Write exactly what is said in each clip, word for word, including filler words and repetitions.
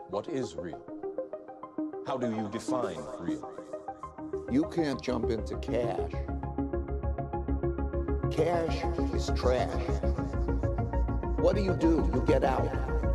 What is real? How do you define real? You can't jump into cash. Cash is trash. What do you do? You get out.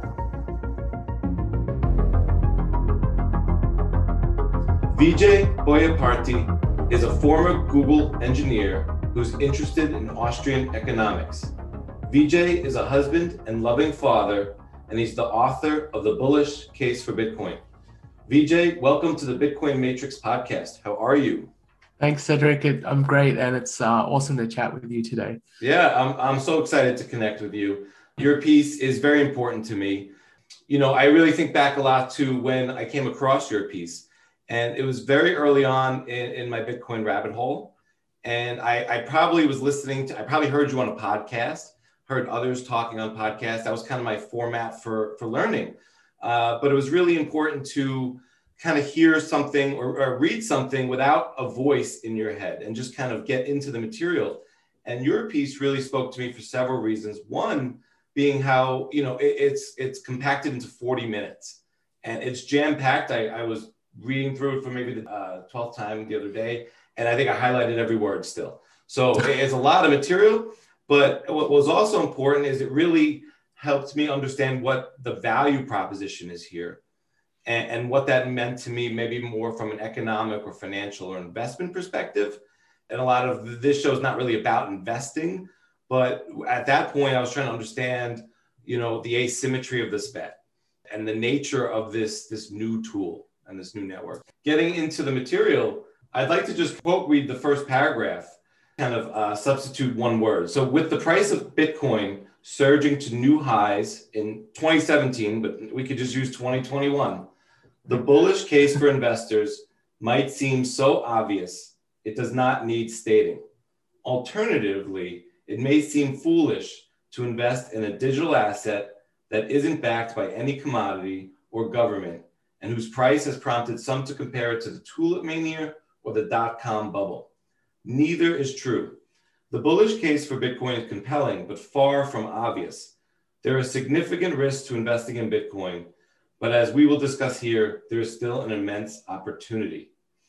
Vijay Boyaparty is a former Google engineer who's interested in Austrian economics. Vijay is a husband and loving father, and he's the author of The Bullish Case for Bitcoin. Vijay, welcome to the Bitcoin Matrix podcast. How are you? Thanks, Cedric. It, I'm great, and it's uh, awesome to chat with you today. Yeah, I'm, I'm so excited to connect with you. Your piece is very important to me. You know, I really think back a lot to when I came across your piece, and it was very early on in, in my Bitcoin rabbit hole. And I, I probably was listening to, I probably heard you on a podcast, heard others talking on podcasts. That was kind of my format for, for learning. Uh, but it was really important to kind of hear something or, or read something without a voice in your head and just kind of get into the material. And your piece really spoke to me for several reasons. One being how, you know, it, it's it's compacted into forty minutes and it's jam-packed. I, I was reading through it for maybe the uh, twelfth time the other day, and I think I highlighted every word still. So it's a lot of material, but what was also important is it really helped me understand what the value proposition is here and, and what that meant to me, maybe more from an economic or financial or investment perspective. And a lot of this show is not really about investing, but at that point I was trying to understand, you know, the asymmetry of this bet and the nature of this, this new tool and this new network. Getting into the material, I'd like to just quote read the first paragraph, kind of uh, substitute one word. So with the price of Bitcoin surging to new highs in twenty seventeen, but we could just use twenty twenty-one, the bullish case for investors might seem so obvious it does not need stating. Alternatively, it may seem foolish to invest in a digital asset that isn't backed by any commodity or government and whose price has prompted some to compare it to the tulip mania or the dot-com bubble. Neither is true. The bullish case for Bitcoin is compelling, but far from obvious. There are significant risks to investing in Bitcoin, but as we will discuss here, there is still an immense opportunity.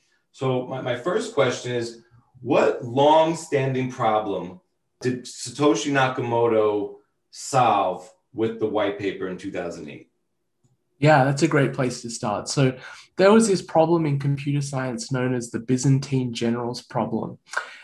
So my, my first question is, what long-standing problem did Satoshi Nakamoto solve with the white paper in two thousand eight? Yeah, that's a great place to start. So there was this problem in computer science known as the Byzantine generals problem.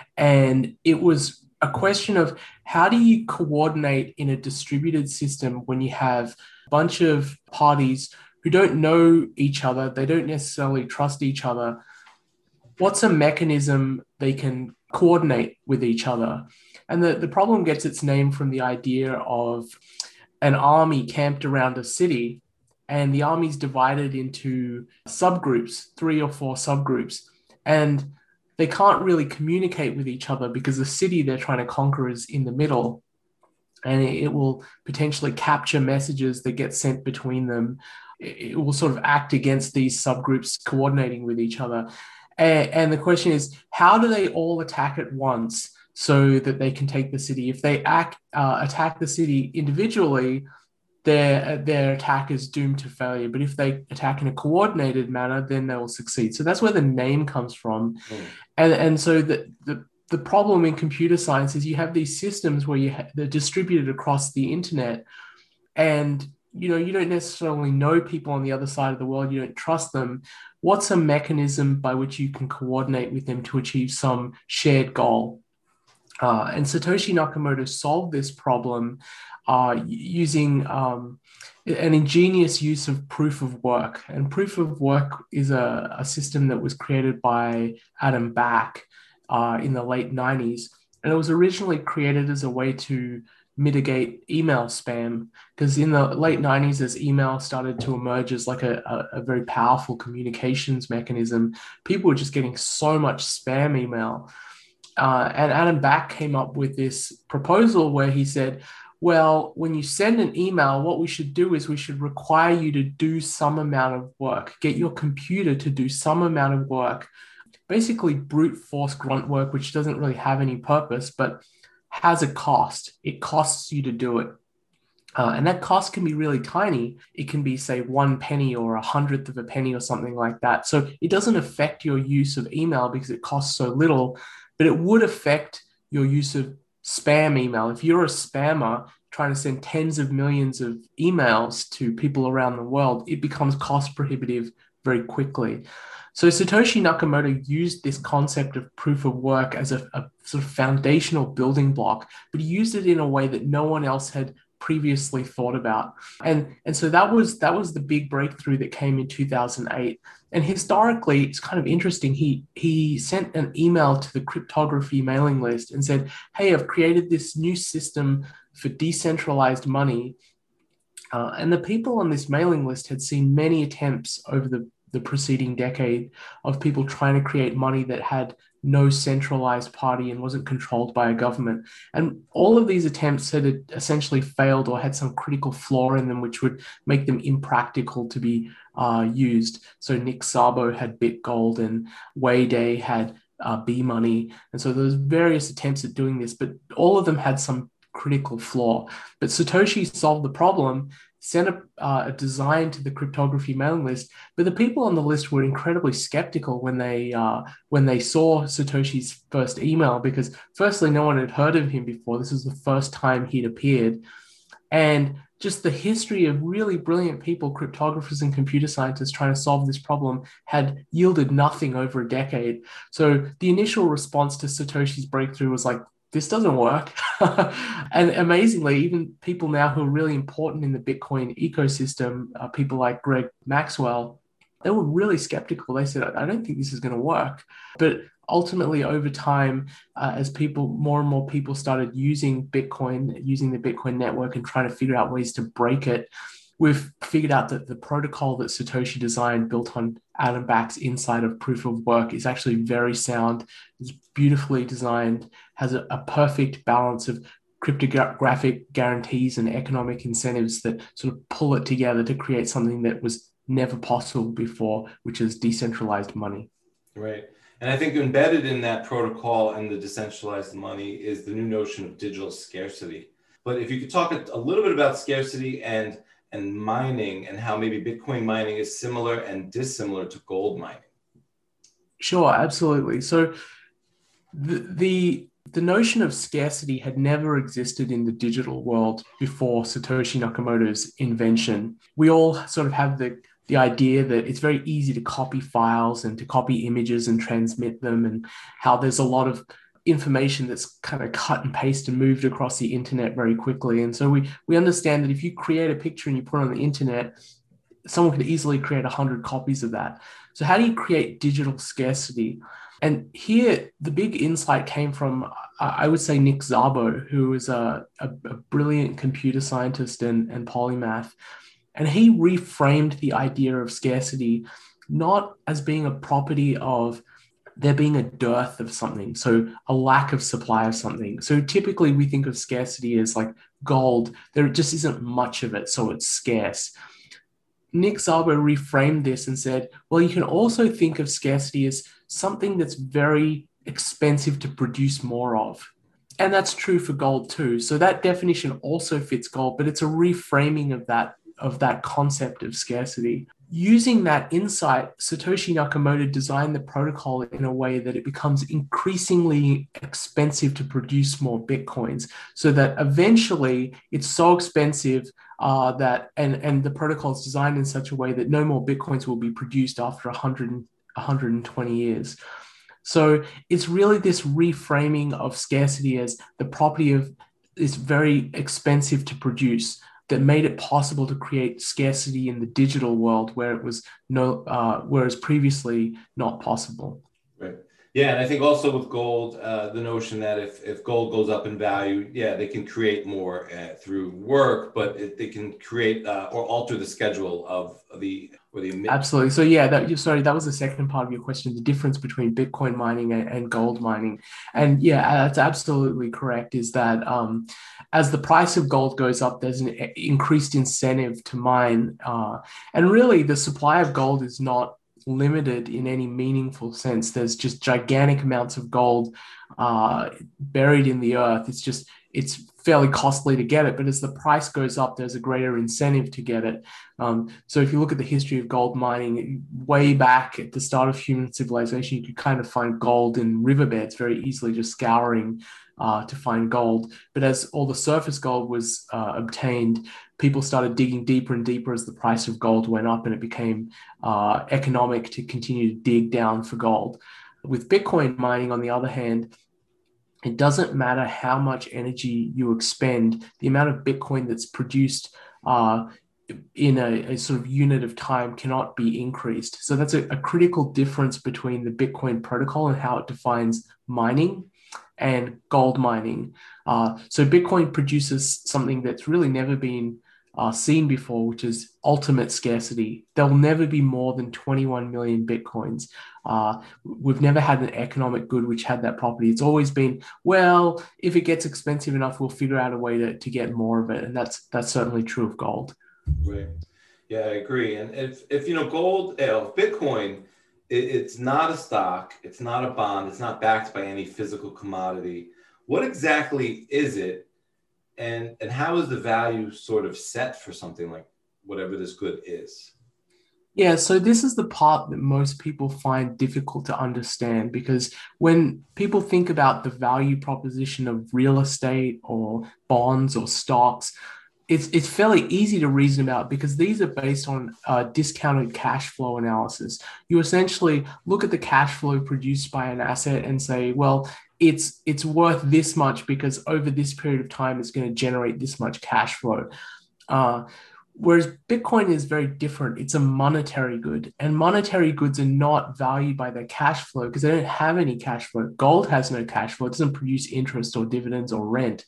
And it was a question of how do you coordinate in a distributed system when you have a bunch of parties who don't know each other, they don't necessarily trust each other. What's a mechanism they can coordinate with each other? And the, the problem gets its name from the idea of an army camped around a city, and the army's divided into subgroups, three or four subgroups, and they can't really communicate with each other because the city they're trying to conquer is in the middle, and it, it will potentially capture messages that get sent between them. It, it will sort of act against these subgroups coordinating with each other. And, and the question is, how do they all attack at once so that they can take the city? If they act, uh, attack the city individually, their their attack is doomed to failure. But if they attack in a coordinated manner, then they will succeed. So that's where the name comes from. Mm. And, and so the, the, the problem in computer science is you have these systems where you ha- they're distributed across the internet, and you know you don't necessarily know people on the other side of the world. You don't trust them. What's a mechanism by which you can coordinate with them to achieve some shared goal? Uh, and Satoshi Nakamoto solved this problem uh, using um, an ingenious use of proof of work. And proof of work is a, a system that was created by Adam Back uh, in the late nineties. And it was originally created as a way to mitigate email spam, because in the late nineties, as email started to emerge as like a, a, a very powerful communications mechanism, people were just getting so much spam email. Uh, and Adam Back came up with this proposal where he said, well, when you send an email, what we should do is we should require you to do some amount of work, get your computer to do some amount of work, basically brute force grunt work, which doesn't really have any purpose, but has a cost. It costs you to do it. Uh, and that cost can be really tiny. It can be, say, one penny or a hundredth of a penny or something like that. So it doesn't affect your use of email because it costs so little, but it would affect your use of spam email. If you're a spammer trying to send tens of millions of emails to people around the world, it becomes cost prohibitive very quickly. So Satoshi Nakamoto used this concept of proof of work as a, a sort of foundational building block, but he used it in a way that no one else had previously thought about. And, and so that was that was the big breakthrough that came in two thousand eight. And historically, it's kind of interesting. He he sent an email to the cryptography mailing list and said, hey, I've created this new system for decentralized money. Uh, and the people on this mailing list had seen many attempts over the, the preceding decade of people trying to create money that had no centralized party and wasn't controlled by a government. And all of these attempts had essentially failed or had some critical flaw in them, which would make them impractical to be uh, used. So Nick Szabo had BitGold and Wei Day had uh, B-Money. And so there was various attempts at doing this, but all of them had some critical flaw. But Satoshi solved the problem, sent a, uh, a design to the cryptography mailing list, but the people on the list were incredibly skeptical when they uh, when they saw Satoshi's first email, because firstly, no one had heard of him before. This was the first time he'd appeared. And just the history of really brilliant people, cryptographers and computer scientists trying to solve this problem had yielded nothing over a decade. So the initial response to Satoshi's breakthrough was like, this doesn't work. And amazingly, even people now who are really important in the Bitcoin ecosystem, uh, people like Greg Maxwell, they were really skeptical. They said, I don't think this is going to work. But ultimately, over time, uh, as people, more and more people started using Bitcoin, using the Bitcoin network and trying to figure out ways to break it, we've figured out that the protocol that Satoshi designed, built on Adam Back's insight of proof of work, is actually very sound. It's beautifully designed, has a, a perfect balance of cryptographic guarantees and economic incentives that sort of pull it together to create something that was never possible before, which is decentralized money. Right. And I think embedded in that protocol and the decentralized money is the new notion of digital scarcity. But if you could talk a, a little bit about scarcity and and mining, and how maybe Bitcoin mining is similar and dissimilar to gold mining. Sure, absolutely. So the, the, the notion of scarcity had never existed in the digital world before Satoshi Nakamoto's invention. We all sort of have the, the idea that it's very easy to copy files and to copy images and transmit them, and how there's a lot of information that's kind of cut and paste and moved across the internet very quickly. And so we we understand that if you create a picture and you put it on the internet, someone could easily create a hundred copies of that. So how do you create digital scarcity? And here, the big insight came from, uh, I would say, Nick Szabo, who is a, a, a brilliant computer scientist and, and polymath. And he reframed the idea of scarcity not as being a property of there being a dearth of something, so a lack of supply of something. So typically we think of scarcity as like gold. There just isn't much of it, so it's scarce. Nick Szabo reframed this and said, well, you can also think of scarcity as something that's very expensive to produce more of. And that's true for gold too. So that definition also fits gold, but it's a reframing of that, of that concept of scarcity. Using that insight, Satoshi Nakamoto designed the protocol in a way that it becomes increasingly expensive to produce more Bitcoins, so that eventually it's so expensive uh, that, and, and the protocol is designed in such a way that no more Bitcoins will be produced after one hundred, one hundred twenty years. So it's really this reframing of scarcity as the property of it's very expensive to produce, that made it possible to create scarcity in the digital world where it was no, uh, whereas previously not possible. Right. Yeah, and I think also with gold, uh, the notion that if, if gold goes up in value, yeah, they can create more uh, through work, but it, they can create uh, or alter the schedule of the or the absolutely. So yeah, that you sorry, that was the second part of your question: the difference between Bitcoin mining and, and gold mining. And yeah, that's absolutely correct. Is that um, as the price of gold goes up, there's an increased incentive to mine, uh, and really the supply of gold is not limited in any meaningful sense. There's just gigantic amounts of gold uh, buried in the earth. It's just it's fairly costly to get it, but as the price goes up, there's a greater incentive to get it. Um, so if you look at the history of gold mining, way back at the start of human civilization, you could kind of find gold in riverbeds very easily, just scouring uh, to find gold. But as all the surface gold was uh, obtained, people started digging deeper and deeper as the price of gold went up, and it became uh, economic to continue to dig down for gold. With Bitcoin mining, on the other hand, it doesn't matter how much energy you expend, the amount of Bitcoin that's produced uh, in a, a sort of unit of time cannot be increased. So that's a, a critical difference between the Bitcoin protocol and how it defines mining and gold mining. Uh, so Bitcoin produces something that's really never been uh, seen before, which is ultimate scarcity. There'll never be more than twenty-one million Bitcoins. Uh, we've never had an economic good which had that property. It's always been, well, if it gets expensive enough, we'll figure out a way to, to get more of it. And that's that's certainly true of gold. Right. Yeah, I agree. And if, if you know, gold, you know, Bitcoin, it, it's not a stock, it's not a bond, it's not backed by any physical commodity. What exactly is it? And, and how is the value sort of set for something like whatever this good is? Yeah, so this is the part that most people find difficult to understand, because when people think about the value proposition of real estate or bonds or stocks, it's it's fairly easy to reason about, because these are based on uh, discounted cash flow analysis. You essentially look at the cash flow produced by an asset and say, well, it's it's worth this much because over this period of time, it's going to generate this much cash flow. Uh, Whereas Bitcoin is very different. It's a monetary good, and monetary goods are not valued by their cash flow because they don't have any cash flow. Gold has no cash flow. It doesn't produce interest or dividends or rent.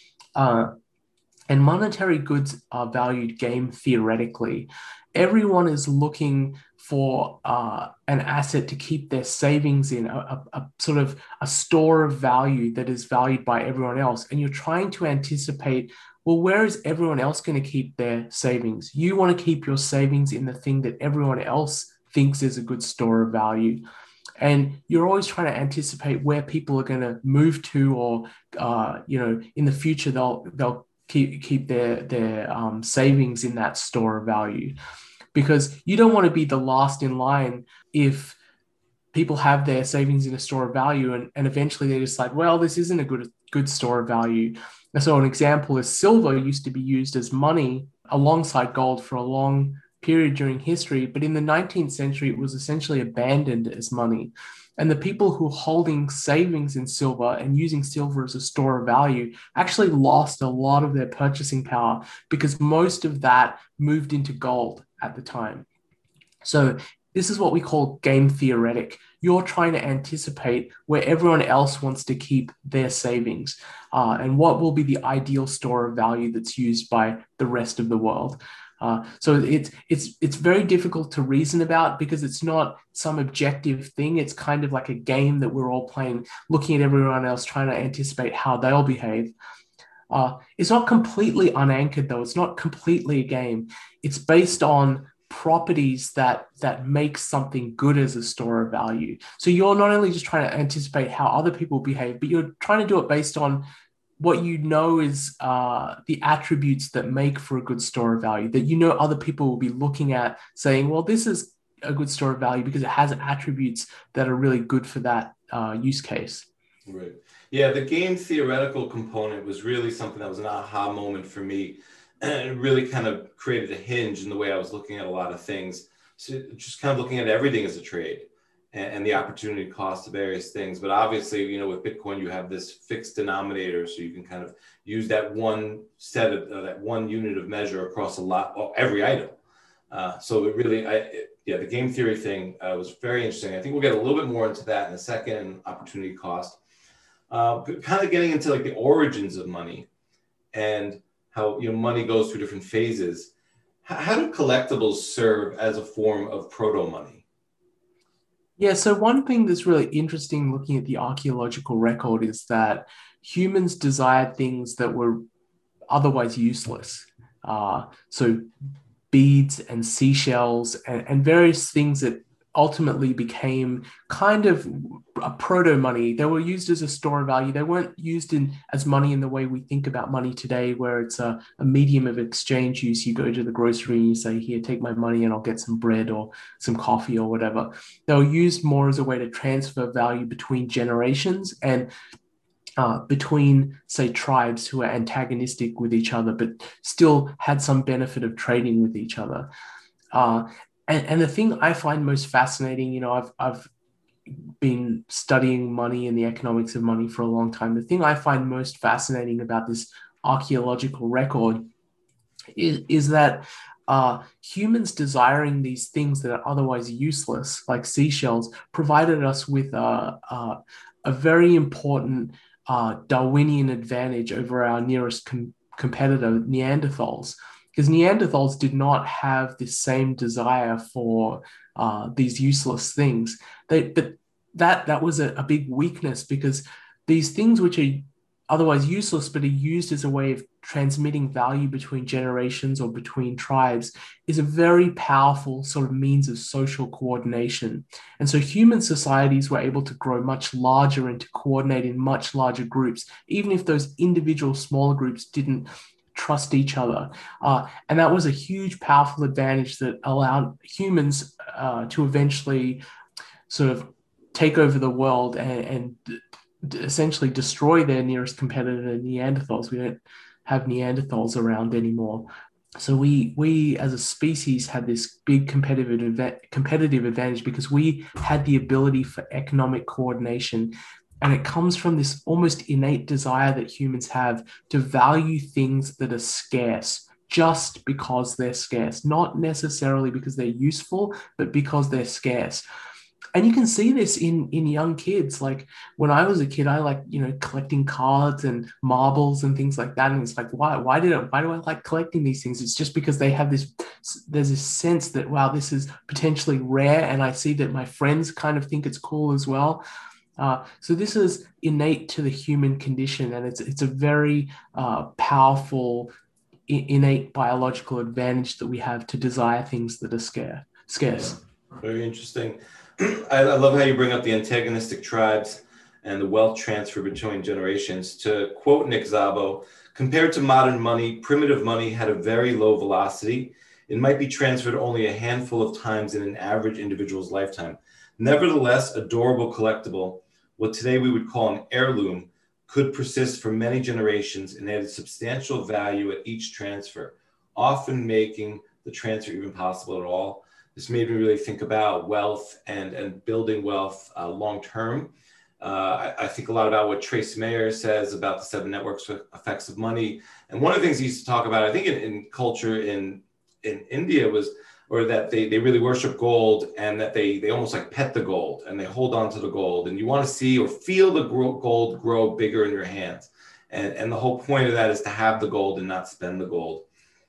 Uh, and monetary goods are valued game theoretically. Everyone is looking for uh, an asset to keep their savings in, a, a, a sort of a store of value that is valued by everyone else. And you're trying to anticipate, well, where is everyone else going to keep their savings? You want to keep your savings in the thing that everyone else thinks is a good store of value. And you're always trying to anticipate where people are going to move to, or, uh, you know, in the future, they'll, they'll keep, keep their, their um, savings in that store of value, because you don't want to be the last in line if people have their savings in a store of value and, and eventually they decide, well, this isn't a good, good store of value. So an example is silver used to be used as money alongside gold for a long period during history, but in the nineteenth century, it was essentially abandoned as money. And the people who were holding savings in silver and using silver as a store of value actually lost a lot of their purchasing power, because most of that moved into gold at the time. So this is what we call game theoretic. You're trying to anticipate where everyone else wants to keep their savings, uh, and what will be the ideal store of value that's used by the rest of the world. Uh, so it's it's it's very difficult to reason about, because it's not some objective thing. It's kind of like a game that we're all playing, looking at everyone else, trying to anticipate how they'll behave. Uh, it's not completely unanchored, though. It's not completely a game. It's based on properties that that make something good as a store of value. So you're not only just trying to anticipate how other people behave, but you're trying to do it based on what you know is uh, the attributes that make for a good store of value, that you know other people will be looking at saying, well, this is a good store of value because it has attributes that are really good for that uh, use case. Right. Yeah, the game theoretical component was really something that was an aha moment for me. And it really kind of created a hinge in the way I was looking at a lot of things. So just kind of looking at everything as a trade and, and the opportunity cost of various things. But obviously, you know, with Bitcoin, you have this fixed denominator. So you can kind of use that one set of uh, that one unit of measure across a lot, well, every item. Uh, so it really, I, it, yeah, the game theory thing uh, was very interesting. I think we'll get a little bit more into that in a second, opportunity cost. Uh, kind of getting into like the origins of money and how, you know, money goes through different phases. How, how do collectibles serve as a form of proto money? Yeah, so one thing that's really interesting looking at the archaeological record is that humans desired things that were otherwise useless. Uh, so beads and seashells and, and various things that ultimately became kind of a proto money. They were used as a store of value. They weren't used in as money in the way we think about money today, where it's a, a medium of exchange use. You go to the grocery and you say, here, take my money and I'll get some bread or some coffee or whatever. They were used more as a way to transfer value between generations and uh, between, say, tribes who are antagonistic with each other, but still had some benefit of trading with each other. Uh, and, and the thing I find most fascinating, you know, I've, I've been studying money and the economics of money for a long time. The thing I find most fascinating about this archaeological record is, is that uh, humans desiring these things that are otherwise useless, like seashells, provided us with a, a, a very important uh, Darwinian advantage over our nearest com- competitor, Neanderthals. Because Neanderthals did not have the same desire for uh, these useless things. They, but that that was a, a big weakness, because these things which are otherwise useless but are used as a way of transmitting value between generations or between tribes is a very powerful sort of means of social coordination. And so human societies were able to grow much larger and to coordinate in much larger groups, even if those individual smaller groups didn't trust each other. Uh, and that was a huge, powerful advantage that allowed humans uh, to eventually sort of take over the world and, and d- essentially destroy their nearest competitor, Neanderthals. We don't have Neanderthals around anymore. So we, we as a species had this big competitive, adva- competitive advantage because we had the ability for economic coordination. And it comes from this almost innate desire that humans have to value things that are scarce just because they're scarce, not necessarily because they're useful, but because they're scarce. And you can see this in, in young kids. Like when I was a kid, I like, you know, collecting cards and marbles and things like that. And it's like, why, why did I, why do I like collecting these things? It's just because they have this, there's this sense that, wow, this is potentially rare. And I see that my friends kind of think it's cool as well. Uh, so this is innate to the human condition, and it's it's a very uh, powerful, I- innate biological advantage that we have to desire things that are scarce. Scarce. Very interesting. I, I love how you bring up the antagonistic tribes and the wealth transfer between generations. To quote Nick Szabo, compared to modern money, primitive money had a very low velocity. It might be transferred only a handful of times in an average individual's lifetime. Nevertheless, a durable collectible, what today we would call an heirloom, could persist for many generations and add substantial value at each transfer, often making the transfer even possible at all. This made me really think about wealth and, and building wealth uh, long-term. Uh, I, I think a lot about what Tracy Mayer says about the seven networks effects of money. And one of the things he used to talk about, I think in, in culture in, in India was, or that they, they really worship gold, and that they, they almost like pet the gold and they hold on to the gold, and you want to see or feel the grow, gold grow bigger in your hands. And, and the whole point of that is to have the gold and not spend the gold.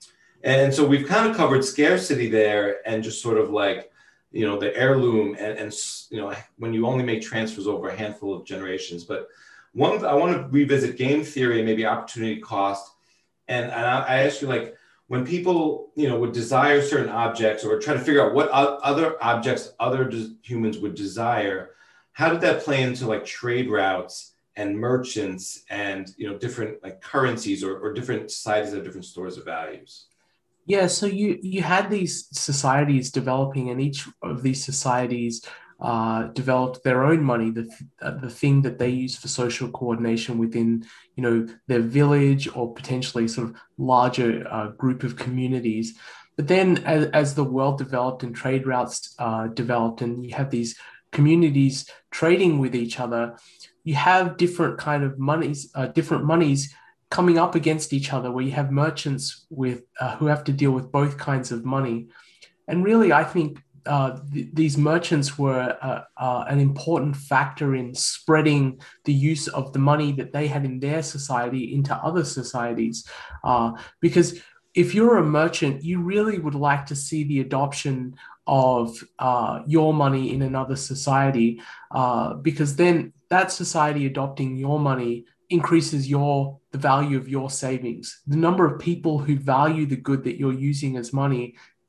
And so we've kind of covered scarcity there and just sort of like, you know, the heirloom and, and you know, when you only make transfers over a handful of generations. But one, I want to revisit game theory and maybe opportunity cost. And, and I, I ask you, like, when people, you know, would desire certain objects or try to figure out what other objects other humans would desire, how did that play into like trade routes and merchants and, you know, different like currencies or, or different societies have different stores of values? Yeah, so you you had these societies developing, and each of these societies uh, developed their own money, the uh, the thing that they use for social coordination within, you know, their village or potentially sort of larger uh, group of communities. But then, as, as the world developed and trade routes uh, developed, and you have these communities trading with each other, you have different kind of monies, uh, different monies coming up against each other, where you have merchants with uh, who have to deal with both kinds of money. And really, I think uh, th- these merchants were uh, uh, an important factor in spreading the use of the money that they had in their society into other societies. Uh, because if you're a merchant, you really would like to see the adoption of uh, your money in another society, uh, because then that society adopting your money increases your the value of your savings. The number of people who value the good that you're using as money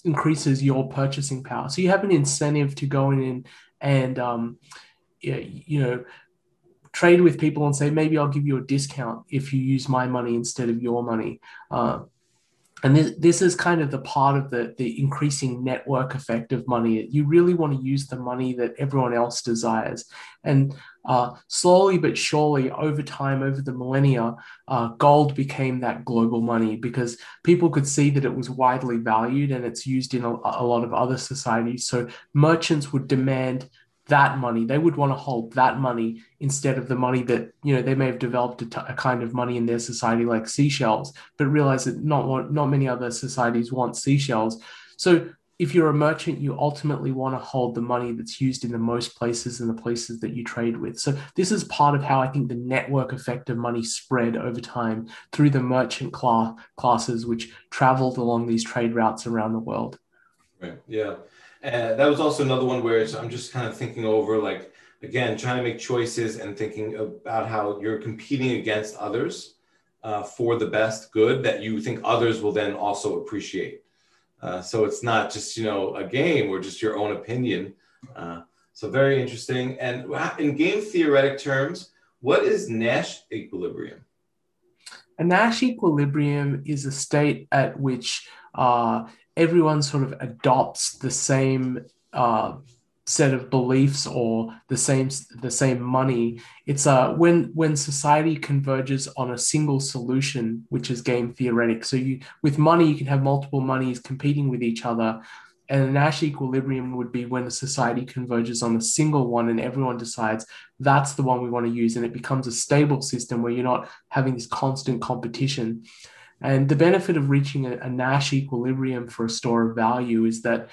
increases your purchasing power. So you have an incentive to go in and, um, you know, trade with people and say, maybe I'll give you a discount if you use my money instead of your money. Uh, and this, this is kind of the part of the, the increasing network effect of money. You really want to use the money that everyone else desires. And uh, slowly but surely, over time, over the millennia, uh, gold became that global money because people could see that it was widely valued and it's used in a, a lot of other societies. So merchants would demand that money. They would want to hold that money instead of the money that, you know, they may have developed a, t- a kind of money in their society like seashells, but realize that not, not many other societies want seashells. So if you're a merchant, you ultimately want to hold the money that's used in the most places and the places that you trade with. So this is part of how I think the network effect of money spread over time through the merchant class, classes, which traveled along these trade routes around the world. Right. Yeah. And that was also another one where I'm just kind of thinking over, like, again, trying to make choices and thinking about how you're competing against others uh, for the best good that you think others will then also appreciate. Uh, so it's not just, you know, a game or just your own opinion. Uh, so very interesting. And in game theoretic terms, what is Nash equilibrium? A Nash equilibrium is a state at which uh, everyone sort of adopts the same uh, set of beliefs or the same the same money. It's uh, when when society converges on a single solution, which is game theoretic. So you with money, you can have multiple monies competing with each other. And a Nash equilibrium would be when a society converges on a single one and everyone decides that's the one we want to use. And it becomes a stable system where you're not having this constant competition. And the benefit of reaching a, a Nash equilibrium for a store of value is that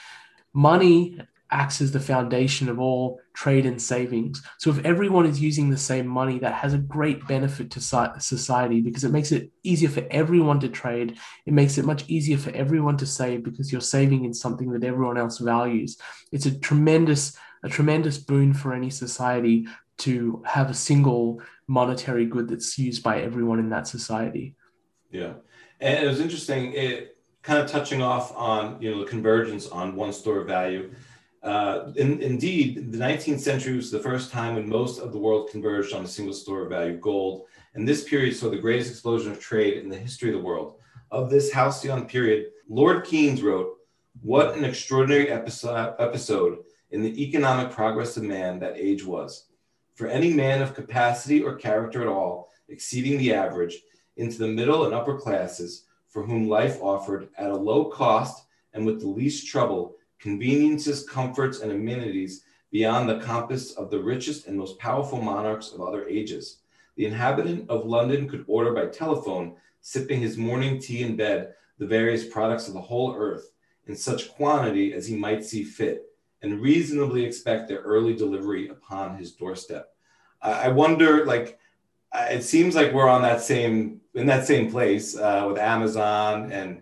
money acts as the foundation of all trade and savings. So if everyone is using the same money, that has a great benefit to society because it makes it easier for everyone to trade. It makes it much easier for everyone to save because you're saving in something that everyone else values. It's a tremendous, a tremendous boon for any society to have a single monetary good that's used by everyone in that society. Yeah. And it was interesting, it kind of touching off on, you know, the convergence on one store of value. Uh, in, indeed, the nineteenth century was the first time when most of the world converged on a single store of value, gold. And this period saw the greatest explosion of trade in the history of the world. Of this halcyon period, Lord Keynes wrote, "What an extraordinary episode, episode in the economic progress of man that age was. For any man of capacity or character at all, exceeding the average, into the middle and upper classes, for whom life offered at a low cost and with the least trouble, conveniences, comforts, and amenities beyond the compass of the richest and most powerful monarchs of other ages. The inhabitant of London could order by telephone, sipping his morning tea in bed, the various products of the whole earth, in such quantity as he might see fit, and reasonably expect their early delivery upon his doorstep." I wonder, like, it seems like we're on that same, in that same place uh, with Amazon and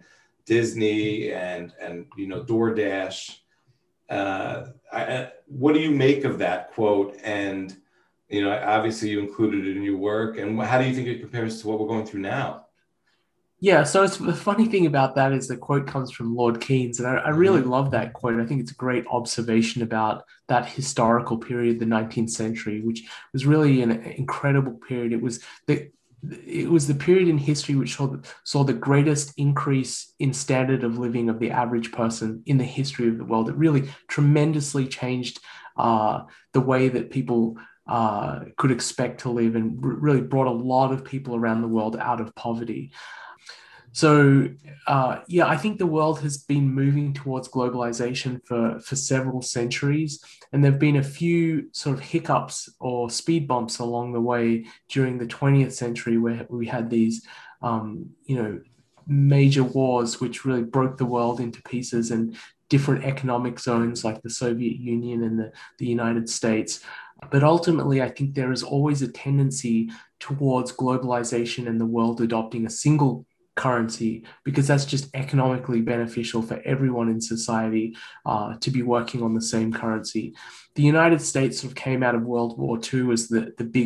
Disney and, and you know, DoorDash. Uh, I, what do you make of that quote? And, you know, obviously you included it in your work. And how do you think it compares to what we're going through now? Yeah, so it's, the funny thing about that is the quote comes from Lord Keynes, and I, I really love that quote. I think it's a great observation about that historical period, the nineteenth century, which was really an incredible period. It was the it was the period in history which saw the, saw the greatest increase in standard of living of the average person in the history of the world. It really tremendously changed uh, the way that people uh, could expect to live and r- really brought a lot of people around the world out of poverty. So, uh, yeah, I think the world has been moving towards globalization for, for several centuries. And there have been a few sort of hiccups or speed bumps along the way during the twentieth century where we had these, um, you know, major wars which really broke the world into pieces and different economic zones like the Soviet Union and the, the United States. But ultimately, I think there is always a tendency towards globalization and the world adopting a single currency because that's just economically beneficial for everyone in society uh, to be working on the same currency. The United States sort of came out of World War Two as the, the big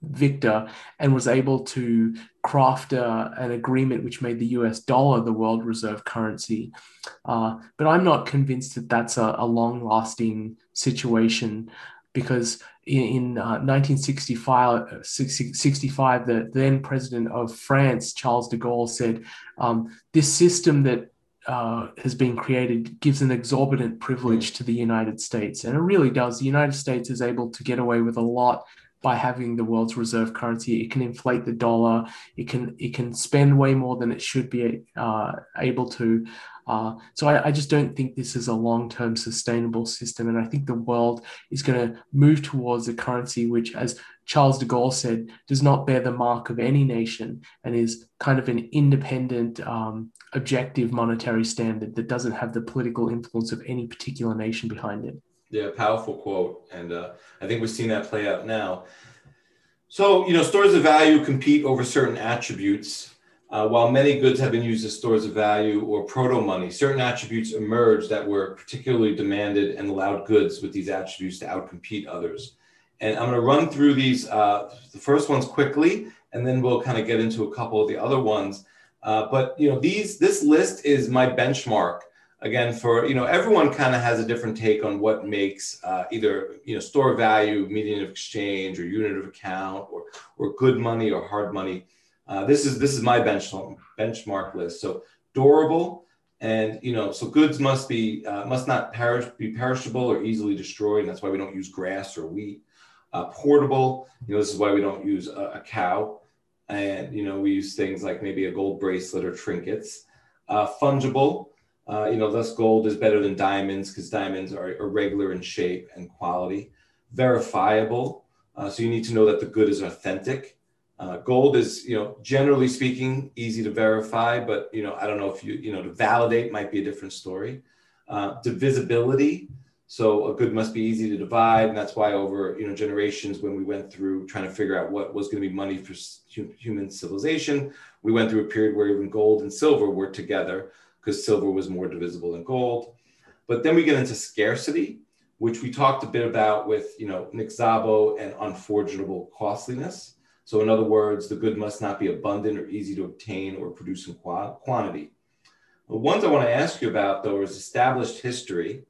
victor and was able to craft a, an agreement which made the U S dollar the world reserve currency. Uh, but I'm not convinced that that's a, a long-lasting situation, because in, in uh, nineteen sixty-five, sixty-five, the then president of France, Charles de Gaulle, said, um, this system that uh, has been created gives an exorbitant privilege to the United States. And it really does. The United States is able to get away with a lot by having the world's reserve currency. It can inflate the dollar. It can it can spend way more than it should be uh, able to. Uh, so I, I just don't think this is a long-term sustainable system. And I think the world is going to move towards a currency which, as Charles de Gaulle said, does not bear the mark of any nation and is kind of an independent, um, objective monetary standard that doesn't have the political influence of any particular nation behind it. Yeah, powerful quote. And uh, I think we're seeing that play out now. So, you know, stores of value compete over certain attributes. Uh, while many goods have been used as stores of value or proto-money, certain attributes emerged that were particularly demanded and allowed goods with these attributes to outcompete others. And I'm going to run through these, uh, the first ones quickly, and then we'll kind of get into a couple of the other ones. Uh, but, you know, these this list is my benchmark. Again, for, you know, everyone kind of has a different take on what makes uh, either, you know, store value, median of exchange, or unit of account, or, or good money or hard money. Uh, this is this is my benchmark benchmark list. So durable, and you know, so goods must be uh, must not perish be perishable or easily destroyed. And that's why we don't use grass or wheat. Uh, portable, you know, this is why we don't use a, a cow, and you know, we use things like maybe a gold bracelet or trinkets. Uh, fungible, uh, you know, thus gold is better than diamonds because diamonds are irregular in shape and quality. Verifiable, uh, so you need to know that the good is authentic. Uh, gold is, you know, generally speaking, easy to verify, but, you know, I don't know if you, you know, to validate might be a different story. Uh, divisibility. So a good must be easy to divide. And that's why over, you know, generations, when we went through trying to figure out what was going to be money for human civilization, we went through a period where even gold and silver were together because silver was more divisible than gold. But then we get into scarcity, which we talked a bit about with, you know, Nick Szabo and unforgettable costliness. So in other words, the good must not be abundant or easy to obtain or produce in quantity. The ones I want to ask you about, though, is established history.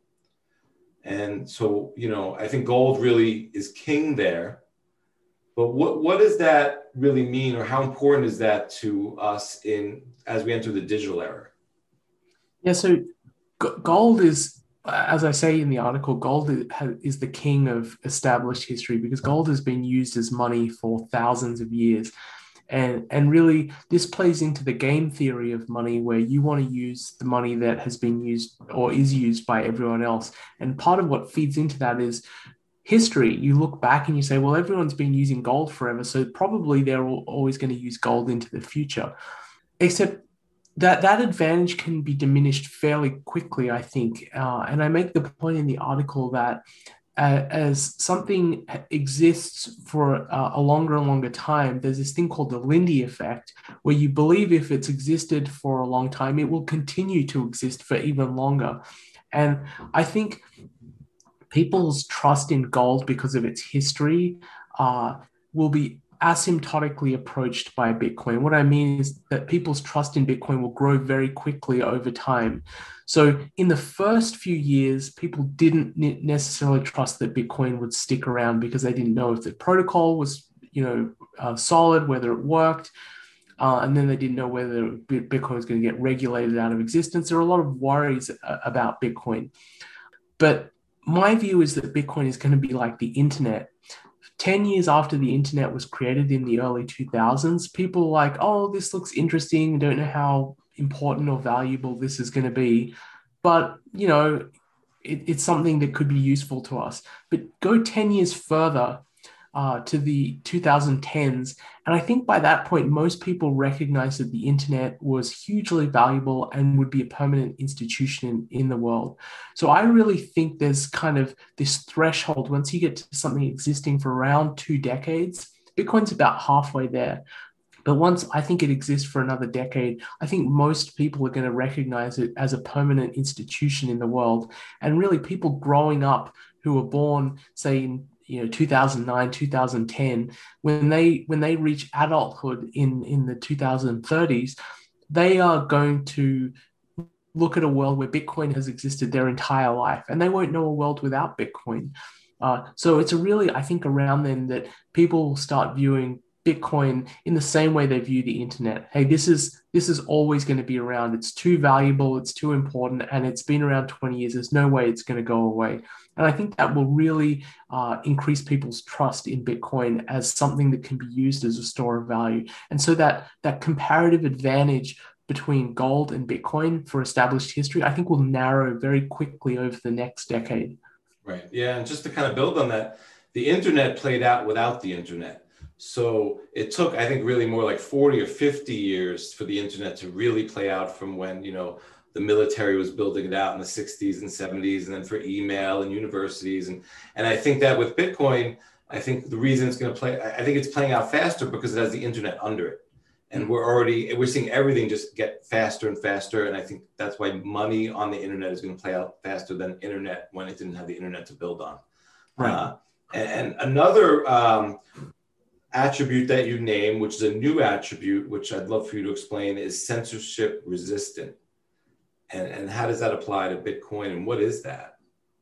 And so, you know, I think gold really is king there. But what, what does that really mean, or how important is that to us in as we enter the digital era? Yeah, so g- gold is, as I say in the article, gold is the king of established history because gold has been used as money for thousands of years. And, and really, this plays into the game theory of money, where you want to use the money that has been used or is used by everyone else. And part of what feeds into that is history. You look back and you say, well, everyone's been using gold forever, so probably they're always going to use gold into the future. Except that that advantage can be diminished fairly quickly, I think. Uh, and I make the point in the article that uh, as something exists for uh, a longer and longer time, there's this thing called the Lindy effect, where you believe if it's existed for a long time, it will continue to exist for even longer. And I think people's trust in gold because of its history uh, will be asymptotically approached by Bitcoin. What I mean is that people's trust in Bitcoin will grow very quickly over time. So in the first few years, people didn't necessarily trust that Bitcoin would stick around because they didn't know if the protocol was, you know, uh, solid, whether it worked. Uh, and then they didn't know whether Bitcoin was going to get regulated out of existence. There are a lot of worries about Bitcoin. But my view is that Bitcoin is going to be like the internet. ten years after the internet was created in the early two thousands, people were like, oh, this looks interesting. Don't know how important or valuable this is going to be. But, you know, it, it's something that could be useful to us. But go ten years further uh, to the twenty tens. And I think by that point, most people recognized that the internet was hugely valuable and would be a permanent institution in, in the world. So I really think there's kind of this threshold. Once you get to something existing for around two decades, Bitcoin's about halfway there. But once I think it exists for another decade, I think most people are going to recognize it as a permanent institution in the world. And really people growing up who were born, say, in, you know, two thousand nine, two thousand ten, when they when they reach adulthood in in the two thousand thirties, they are going to look at a world where Bitcoin has existed their entire life, and they won't know a world without Bitcoin. Uh, so it's a really, I think, around then that people will start viewing Bitcoin in the same way they view the internet. Hey, this is this is always going to be around. It's too valuable, it's too important, and it's been around twenty years. There's no way it's going to go away. And I think that will really uh, increase people's trust in Bitcoin as something that can be used as a store of value. And so that that comparative advantage between gold and Bitcoin for established history, I think will narrow very quickly over the next decade. Right. Yeah. And just to kind of build on that, the internet played out without the internet. So it took, I think, really more like forty or fifty years for the internet to really play out from when, you know, the military was building it out in the sixties and seventies, and then for email and universities. And, and I think that with Bitcoin, I think the reason it's going to play, I think it's playing out faster because it has the internet under it. And we're already, we're seeing everything just get faster and faster. And I think that's why money on the internet is going to play out faster than internet when it didn't have the internet to build on. Right. Uh, and, and another um, attribute that you name, which is a new attribute, which I'd love for you to explain, is censorship resistant. And, and how does that apply to Bitcoin, and what is that?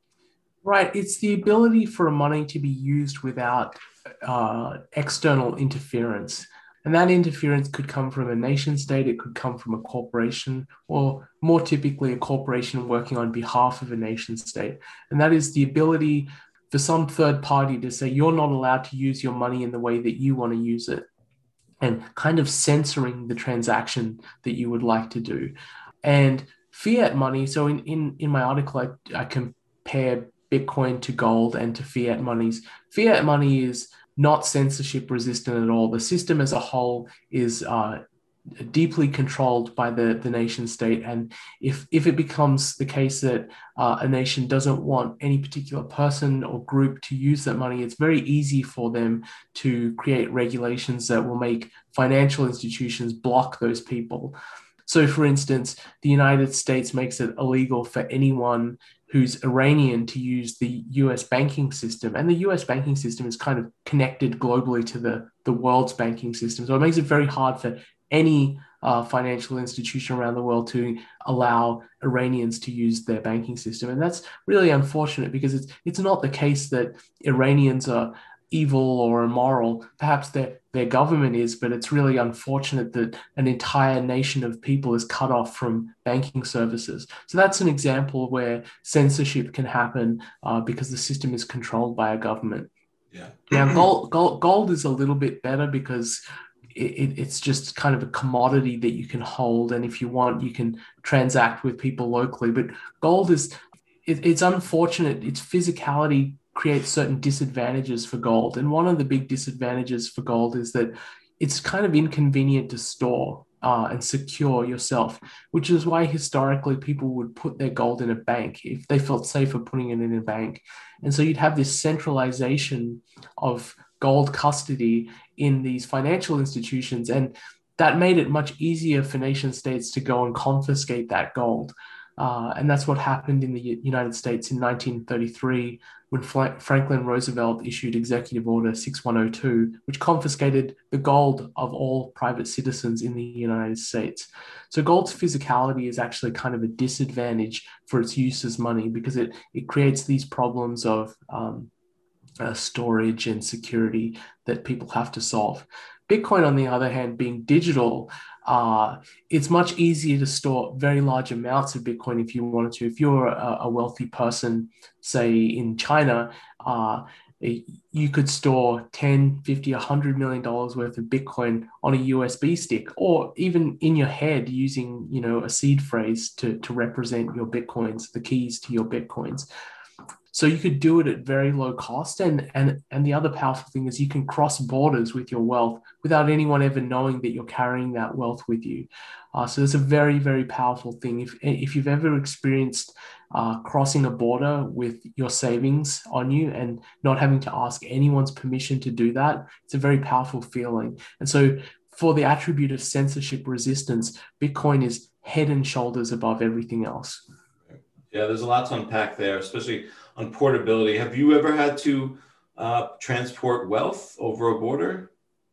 Right. It's the ability for money to be used without uh, external interference. And that interference could come from a nation state, it could come from a corporation, or more typically a corporation working on behalf of a nation state. And that is the ability for some third party to say, you're not allowed to use your money in the way that you want to use it, and kind of censoring the transaction that you would like to do. And fiat money, so in, in, in my article, I, I compare Bitcoin to gold and to fiat monies. Fiat money is not censorship resistant at all. The system as a whole is uh, deeply controlled by the, the nation state. And if, if it becomes the case that uh, a nation doesn't want any particular person or group to use that money, it's very easy for them to create regulations that will make financial institutions block those people. So, for instance, the United States makes it illegal for anyone who's Iranian to use the U S banking system. And the U S banking system is kind of connected globally to the, the world's banking system. So it makes it very hard for any uh, financial institution around the world to allow Iranians to use their banking system. And that's really unfortunate, because it's, it's not the case that Iranians are evil or immoral. Perhaps their, their government is, but it's really unfortunate that an entire nation of people is cut off from banking services. So that's an example where censorship can happen uh, because the system is controlled by a government. Yeah. Now, gold, gold, gold is a little bit better because it, it, it's just kind of a commodity that you can hold. And if you want, you can transact with people locally. But gold is, it, it's unfortunate. Its physicality creates certain disadvantages for gold. And one of the big disadvantages for gold is that it's kind of inconvenient to store uh, and secure yourself, which is why historically people would put their gold in a bank if they felt safer putting it in a bank. And so you'd have this centralization of gold custody in these financial institutions. And that made it much easier for nation states to go and confiscate that gold. Uh, and that's what happened in the United States in nineteen thirty-three, when Fra- Franklin Roosevelt issued Executive Order six one oh two, which confiscated the gold of all private citizens in the United States. So gold's physicality is actually kind of a disadvantage for its use as money, because it, it creates these problems of um, uh, storage and security that people have to solve. Bitcoin, on the other hand, being digital, uh, it's much easier to store very large amounts of Bitcoin if you wanted to. If you're a, a wealthy person, say in China, uh, you could store ten, fifty, one hundred million dollars worth of Bitcoin on a U S B stick, or even in your head using, you know, a seed phrase to, to represent your Bitcoins, the keys to your Bitcoins. So you could do it at very low cost. And, and, and the other powerful thing is you can cross borders with your wealth without anyone ever knowing that you're carrying that wealth with you. Uh, so it's a very, very powerful thing. If, if you've ever experienced uh, crossing a border with your savings on you and not having to ask anyone's permission to do that, it's a very powerful feeling. And so for the attribute of censorship resistance, Bitcoin is head and shoulders above everything else. Yeah, there's a lot to unpack there, especially on portability. Have you ever had to uh, transport wealth over a border?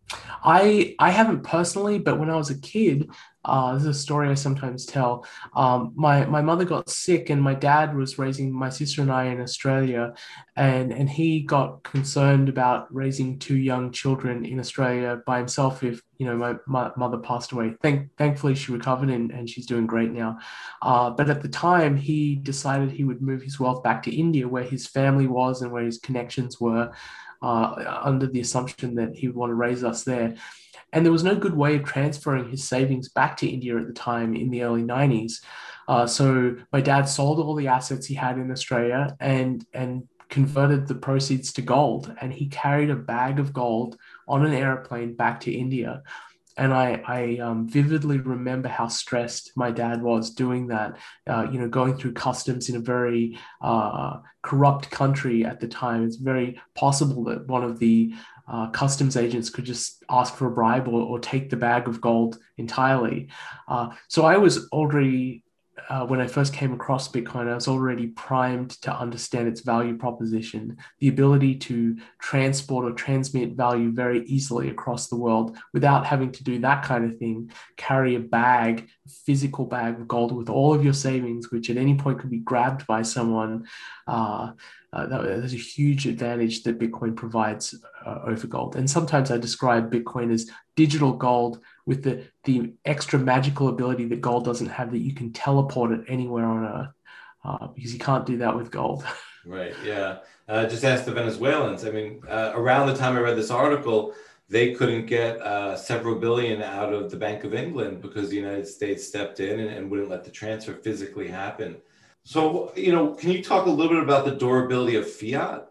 I I haven't personally, but when I was a kid, uh, this is a story I sometimes tell. Um, my my mother got sick, and my dad was raising my sister and I in Australia, and and he got concerned about raising two young children in Australia by himself if you know my, my mother passed away. Thank thankfully she recovered and, and she's doing great now. Uh, but at the time, he decided he would move his wealth back to India, where his family was and where his connections were uh, under the assumption that he would want to raise us there. And there was no good way of transferring his savings back to India at the time in the early nineties. Uh, so my dad sold all the assets he had in Australia and and converted the proceeds to gold. And he carried a bag of gold on an airplane back to India. And I, I um, vividly remember how stressed my dad was doing that, uh, you know, going through customs in a very uh, corrupt country at the time. It's very possible that one of the uh, customs agents could just ask for a bribe or, or take the bag of gold entirely. Uh, so I was already uh, when I first came across Bitcoin, I was already primed to understand its value proposition, the ability to transport or transmit value very easily across the world without having to do that kind of thing, carry a bag, physical bag of gold with all of your savings, which at any point could be grabbed by someone. Uh, uh, that, there's a huge advantage that Bitcoin provides uh, over gold. And sometimes I describe Bitcoin as digital gold with the, the extra magical ability that gold doesn't have, that you can teleport it anywhere on Earth, uh, because you can't do that with gold. Right, yeah. Uh, just ask the Venezuelans. I mean, uh, around the time I read this article, they couldn't get uh, several billion out of the Bank of England because the United States stepped in and, and wouldn't let the transfer physically happen. So, you know, can you talk a little bit about the durability of fiat?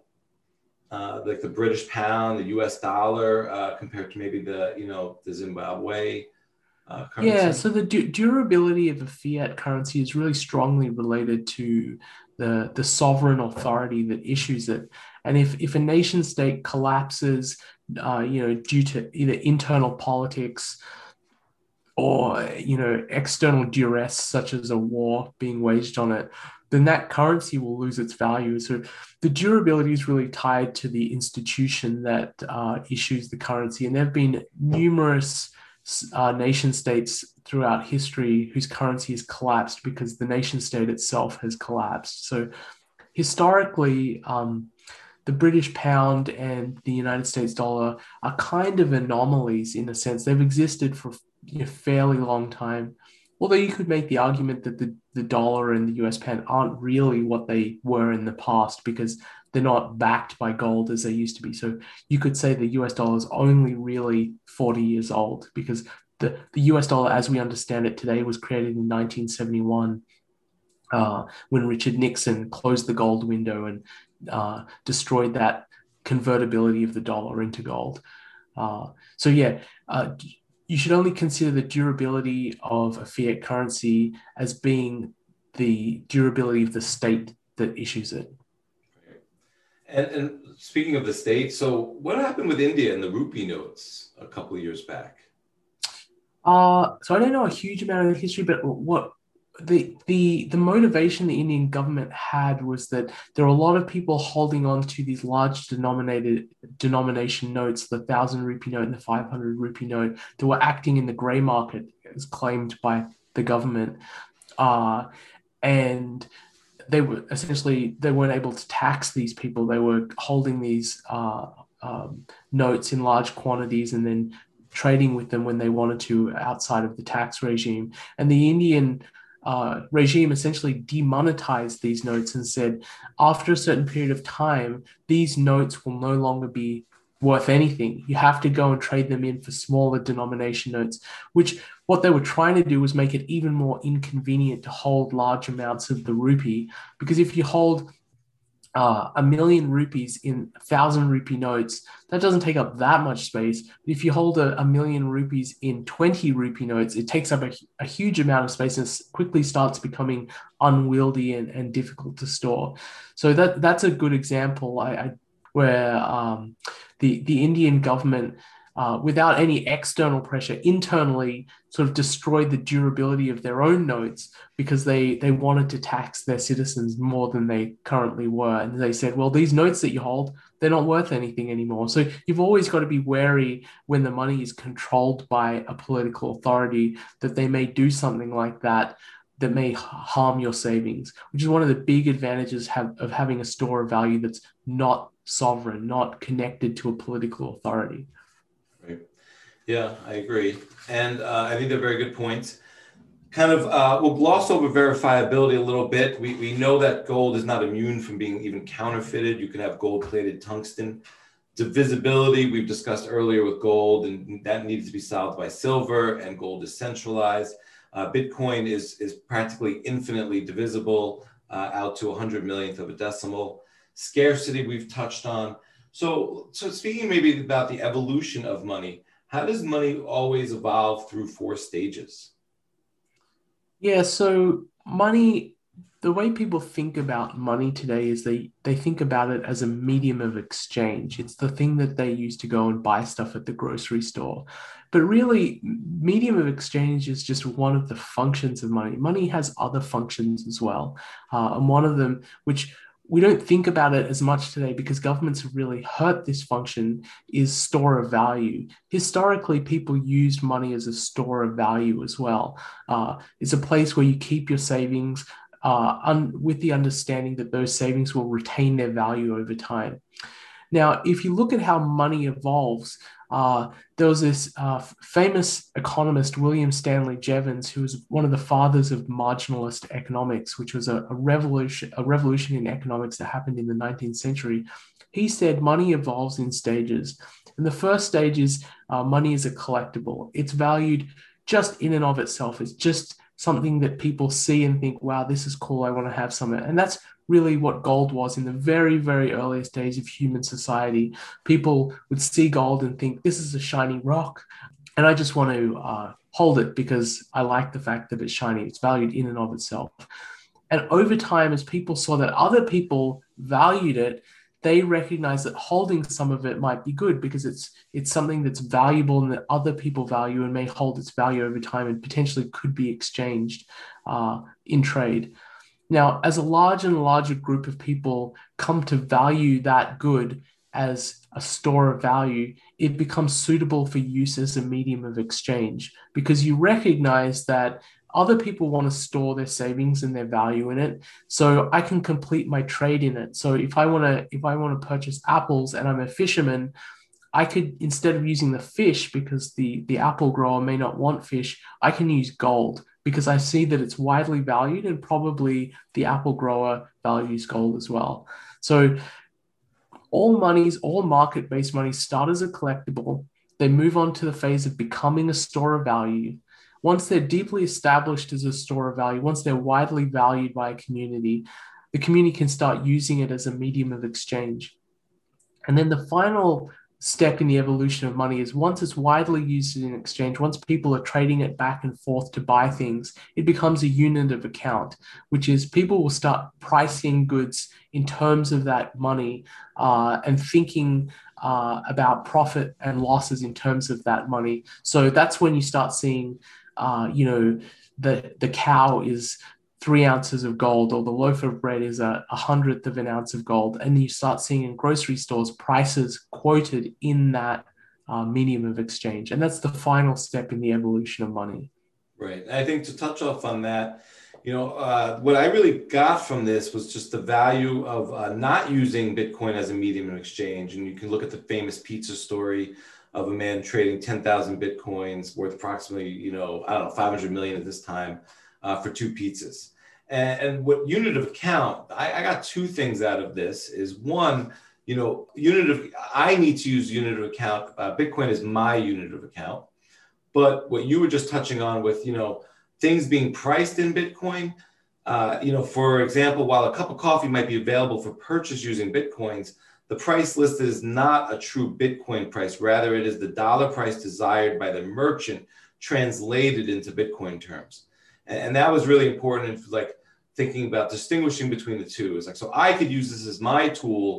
Uh, like the British pound, the U S dollar, uh, compared to maybe the, you know, the Zimbabwe uh, currency? Yeah, so the du- durability of a fiat currency is really strongly related to the, the sovereign authority that issues it. And if, if a nation state collapses, uh, you know, due to either internal politics or, you know, external duress, such as a war being waged on it, then that currency will lose its value. So the durability is really tied to the institution that uh, issues the currency. And there have been numerous uh, nation states throughout history whose currency has collapsed because the nation state itself has collapsed. So historically, um, the British pound and the United States dollar are kind of anomalies in a sense. They've existed for a fairly long time. Although you could make the argument that the, the dollar and the U S pound aren't really what they were in the past because they're not backed by gold as they used to be. So you could say the U S dollar is only really forty years old because the, the U S dollar, as we understand it today, was created in nineteen seventy-one uh, when Richard Nixon closed the gold window and uh, destroyed that convertibility of the dollar into gold. Uh, so yeah, uh, you should only consider the durability of a fiat currency as being the durability of the state that issues it. And, and speaking of the state, so what happened with India and the rupee notes a couple of years back? Uh, so I don't know a huge amount of the history, but what the the the motivation the Indian government had was that there are a lot of people holding on to these large denominated denomination notes, the thousand rupee note and the five hundred rupee note, that were acting in the grey market as claimed by the government, uh, and they were essentially they weren't able to tax these people. They were holding these uh, um, notes in large quantities and then trading with them when they wanted to outside of the tax regime. And the Indian Uh, regime essentially demonetized these notes and said, after a certain period of time, these notes will no longer be worth anything. You have to go and trade them in for smaller denomination notes, which what they were trying to do was make it even more inconvenient to hold large amounts of the rupee. Because if you hold uh, a million rupees in a thousand rupee notes, that doesn't take up that much space. But if you hold a, a million rupees in twenty rupee notes, it takes up a, a huge amount of space and quickly starts becoming unwieldy and, and difficult to store. So that that's a good example I, I, where um, the, the Indian government uh, without any external pressure, internally sort of destroyed the durability of their own notes because they, they wanted to tax their citizens more than they currently were. And they said, well, these notes that you hold, they're not worth anything anymore. So you've always got to be wary when the money is controlled by a political authority that they may do something like that that may harm your savings, which is one of the big advantages have, of having a store of value that's not sovereign, not connected to a political authority. Right. Yeah, I agree. And uh, I think they're very good points. Kind of, uh, we'll gloss over verifiability a little bit. We, we know that gold is not immune from being even counterfeited. You can have gold-plated tungsten. Divisibility, we've discussed earlier with gold, and that needs to be solved by silver, and gold is centralized. Uh, Bitcoin is, is practically infinitely divisible uh, out to a hundred millionth of a decimal. Scarcity, we've touched on. So, so speaking maybe about the evolution of money, how does money always evolve through four stages? Yeah, so money, the way people think about money today is they they think about it as a medium of exchange. It's the thing that they use to go and buy stuff at the grocery store. But really, medium of exchange is just one of the functions of money. Money has other functions as well. Uh, and one of them, which we don't think about it as much today because governments have really hurt this function, is store of value. Historically, people used money as a store of value as well. Uh, it's a place where you keep your savings uh, un- with the understanding that those savings will retain their value over time. Now, if you look at how money evolves, uh, there was this uh, famous economist, William Stanley Jevons, who was one of the fathers of marginalist economics, which was a, a revolution, a revolution in economics that happened in the nineteenth century. He said money evolves in stages. And the first stage is uh, money is a collectible. It's valued just in and of itself. It's just something that people see and think, wow, this is cool. I want to have some. And that's really what gold was in the very, very earliest days of human society. People would see gold and think, this is a shiny rock, and I just want to uh, hold it because I like the fact that it's shiny. It's valued in and of itself. And over time, as people saw that other people valued it, they recognized that holding some of it might be good because it's it's something that's valuable and that other people value and may hold its value over time and potentially could be exchanged uh, in trade. Now, as a larger and larger group of people come to value that good as a store of value, it becomes suitable for use as a medium of exchange because you recognize that other people want to store their savings and their value in it. So I can complete my trade in it. So if I want to, if I want to purchase apples and I'm a fisherman, I could, instead of using the fish because the, the apple grower may not want fish, I can use gold because I see that it's widely valued and probably the apple grower values gold as well. So all monies, all market-based monies start as a collectible. They move on to the phase of becoming a store of value. Once they're deeply established as a store of value, once they're widely valued by a community, the community can start using it as a medium of exchange. And then the final step in the evolution of money is once it's widely used in exchange, once people are trading it back and forth to buy things, it becomes a unit of account, which is people will start pricing goods in terms of that money uh, and thinking uh, about profit and losses in terms of that money. So that's when you start seeing, uh, you know, the, the cow is three ounces of gold, or the loaf of bread is a, a hundredth of an ounce of gold. And you start seeing in grocery stores prices quoted in that uh, medium of exchange. And that's the final step in the evolution of money. Right. I think to touch off on that, you know, uh, what I really got from this was just the value of uh, not using Bitcoin as a medium of exchange. And you can look at the famous pizza story of a man trading ten thousand Bitcoins worth approximately, you know, I don't know, five hundred million at this time. Uh, for two pizzas. And, and what unit of account, I, I got two things out of this is one, you know, unit of, I need to use unit of account. Uh, Bitcoin is my unit of account. But what you were just touching on with, you know, things being priced in Bitcoin, uh, you know, for example, while a cup of coffee might be available for purchase using Bitcoins, the price listed is not a true Bitcoin price. Rather, it is the dollar price desired by the merchant translated into Bitcoin terms. And that was really important in like thinking about distinguishing between the two. It's like, so I could use this as my tool,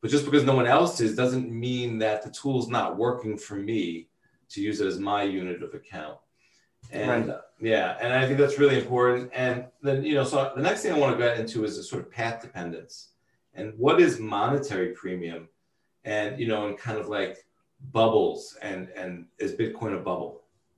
But just because no one else is doesn't mean that the tool's not working for me to use it as my unit of account. And Right. uh, yeah, and I think that's really important. And then, you know, so the next thing I want to get into is a sort of path dependence. And what is monetary premium? And, you know, and kind of like bubbles, and, and is Bitcoin a bubble?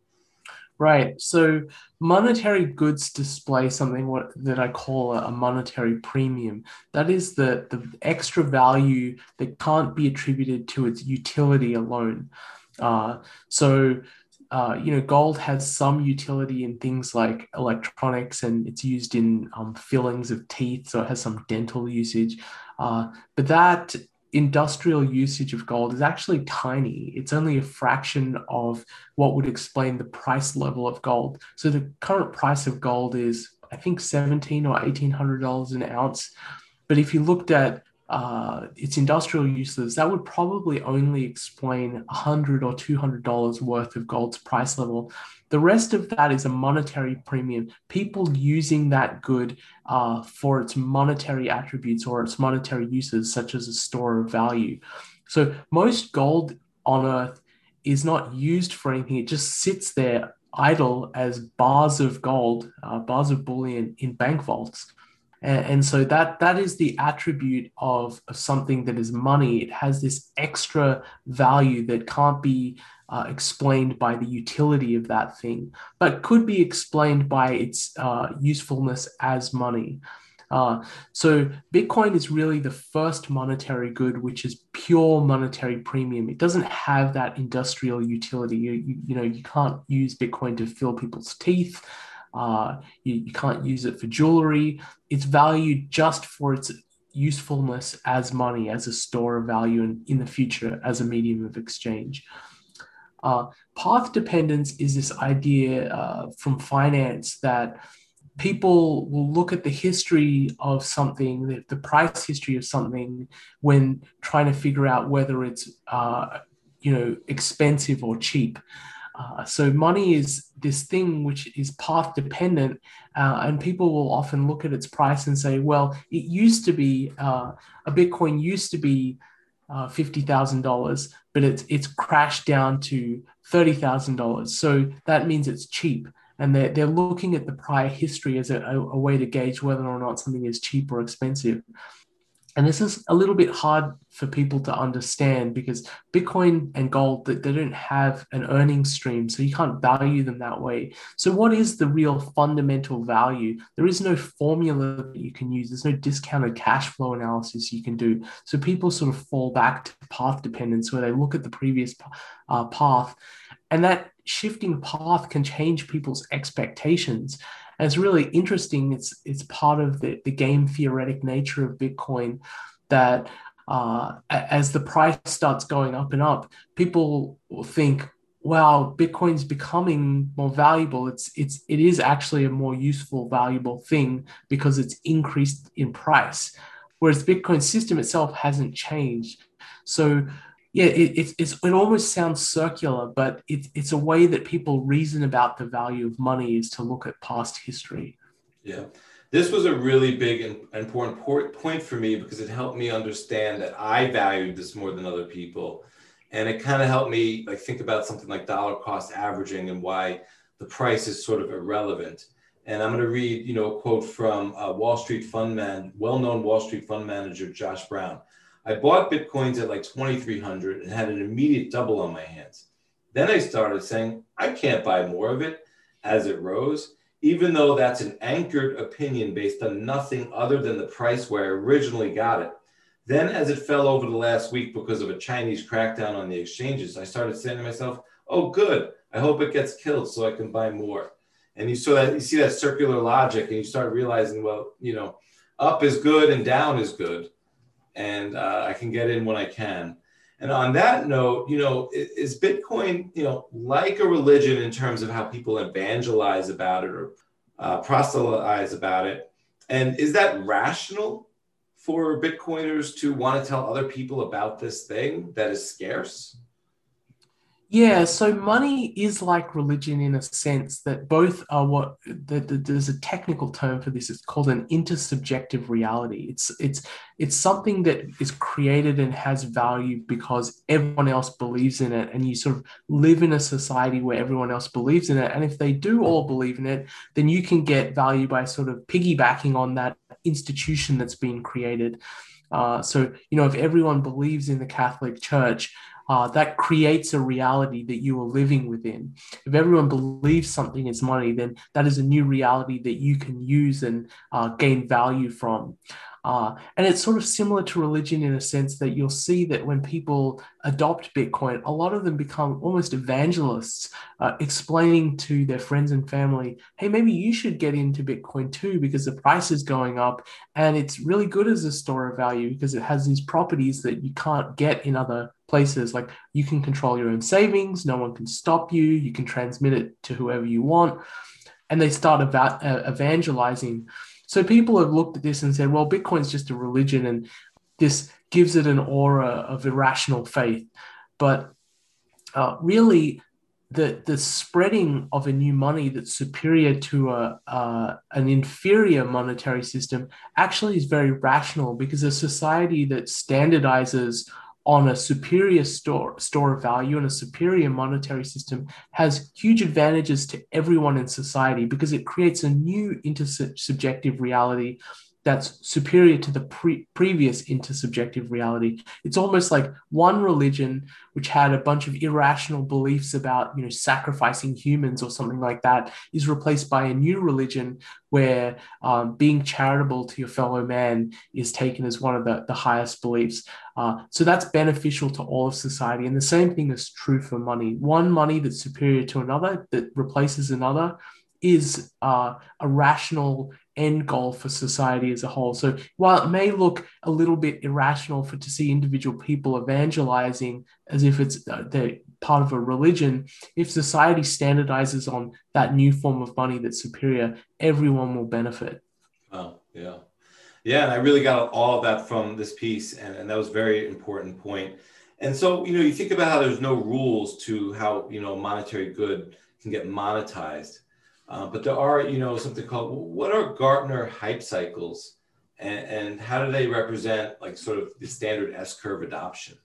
Right. So monetary goods display something what that I call a, a monetary premium. That is the, the extra value that can't be attributed to its utility alone. Uh, so uh, you know, gold has some utility in things like electronics, and it's used in um, fillings of teeth, so it has some dental usage. Uh, but that industrial usage of gold is actually tiny. It's only a fraction of what would explain the price level of gold. So the current price of gold is, I think, seventeen or eighteen hundred dollars an ounce. But if you looked at uh, its industrial uses, that would probably only explain one hundred or two hundred dollars worth of gold's price level. The rest of that is a monetary premium. People using that good uh, for its monetary attributes or its monetary uses, such as a store of value. So most gold on Earth is not used for anything. It just sits there idle as bars of gold, uh, bars of bullion in bank vaults. And, and so that that is the attribute of, of something that is money. It has this extra value that can't be uh, explained by the utility of that thing, but could be explained by its uh, usefulness as money. Uh, so Bitcoin is really the first monetary good, which is pure monetary premium. It doesn't have that industrial utility. You, you, you know, you can't use Bitcoin to fill people's teeth. Uh, you, you can't use it for jewelry. It's valued just for its usefulness as money, as a store of value, and in the future as a medium of exchange. Uh, path dependence is this idea uh, from finance that people will look at the history of something, the, the price history of something, when trying to figure out whether it's uh, you know, expensive or cheap. Uh, so money is this thing which is path dependent, uh, and people will often look at its price and say, well, it used to be, uh, a Bitcoin used to be uh, fifty thousand dollars, but it's, it's crashed down to thirty thousand dollars. So that means it's cheap. And they're, they're looking at the prior history as a, a way to gauge whether or not something is cheap or expensive. And this is a little bit hard for people to understand because Bitcoin and gold, they don't have an earning stream, so you can't value them that way. So what is the real fundamental value? There is no formula that you can use. There's no discounted cash flow analysis you can do. So people sort of fall back to path dependence, where they look at the previous uh, path, and that shifting path can change people's expectations. And it's really interesting. It's it's part of the, the game theoretic nature of Bitcoin that uh, as the price starts going up and up, people will think, wow, Bitcoin's becoming more valuable. It's it's it is actually a more useful, valuable thing because it's increased in price. Whereas the Bitcoin system itself hasn't changed. So yeah, it, it, it's, it almost sounds circular, but it, it's a way that people reason about the value of money is to look at past history. Yeah, this was a really big and important point for me because it helped me understand that I valued this more than other people. And it kind of helped me like think about something like dollar cost averaging and why the price is sort of irrelevant. And I'm going to read, you know, a quote from uh, Wall Street fund man, well-known Wall Street fund manager, Josh Brown. I bought Bitcoins at like twenty-three hundred and had an immediate double on my hands. Then I started saying, I can't buy more of it as it rose, even though that's an anchored opinion based on nothing other than the price where I originally got it. Then as it fell over the last week because of a Chinese crackdown on the exchanges, I started saying to myself, oh, good. I hope it gets killed so I can buy more. And you saw that, you see that circular logic and you start realizing, well, you know, up is good and down is good. And uh, I can get in when I can. And on that note, you know, is Bitcoin, you know, like a religion in terms of how people evangelize about it or uh, proselytize about it? And is that rational for Bitcoiners to want to tell other people about this thing that is scarce? Yeah, so money is like religion in a sense that both are what that that there's a technical term for this. It's called an intersubjective reality. It's it's it's something that is created and has value because everyone else believes in it, and you sort of live in a society where everyone else believes in it. And if they do all believe in it, then you can get value by sort of piggybacking on that institution that's been created. Uh, so, you know, if everyone believes in the Catholic Church, uh, that creates a reality that you are living within. If everyone believes something is money, then that is a new reality that you can use and uh, gain value from. Uh, and it's sort of similar to religion in a sense that you'll see that when people adopt Bitcoin, a lot of them become almost evangelists, uh, explaining to their friends and family, hey, maybe you should get into Bitcoin too, because the price is going up and it's really good as a store of value because it has these properties that you can't get in other places. Like you can control your own savings, no one can stop you, you can transmit it to whoever you want. And they start eva- uh, evangelizing. So people have looked at this and said, well, Bitcoin's just a religion and this gives it an aura of irrational faith. But uh, really, the the spreading of a new money that's superior to a uh, an inferior monetary system actually is very rational because a society that standardizes on a superior store store of value and a superior monetary system has huge advantages to everyone in society because it creates a new intersubjective reality that's superior to the pre- previous intersubjective reality. It's almost like one religion which had a bunch of irrational beliefs about, you know, sacrificing humans or something like that, is replaced by a new religion where um, being charitable to your fellow man is taken as one of the, the highest beliefs. Uh, so that's beneficial to all of society. And the same thing is true for money. One money that's superior to another, that replaces another, is uh, a rational end goal for society as a whole. So while it may look a little bit irrational for to see individual people evangelizing as if it's uh, they're part of a religion, if society standardizes on that new form of money that's superior, everyone will benefit. Oh, yeah. Yeah, and I really got all of that from this piece, and, and that was a very important point. And so, you know, you think about how there's no rules to how, you know, a monetary good can get monetized. Uh, but there are, you know, something called, what are Gartner hype cycles, and, and how do they represent like sort of the standard S curve adoption?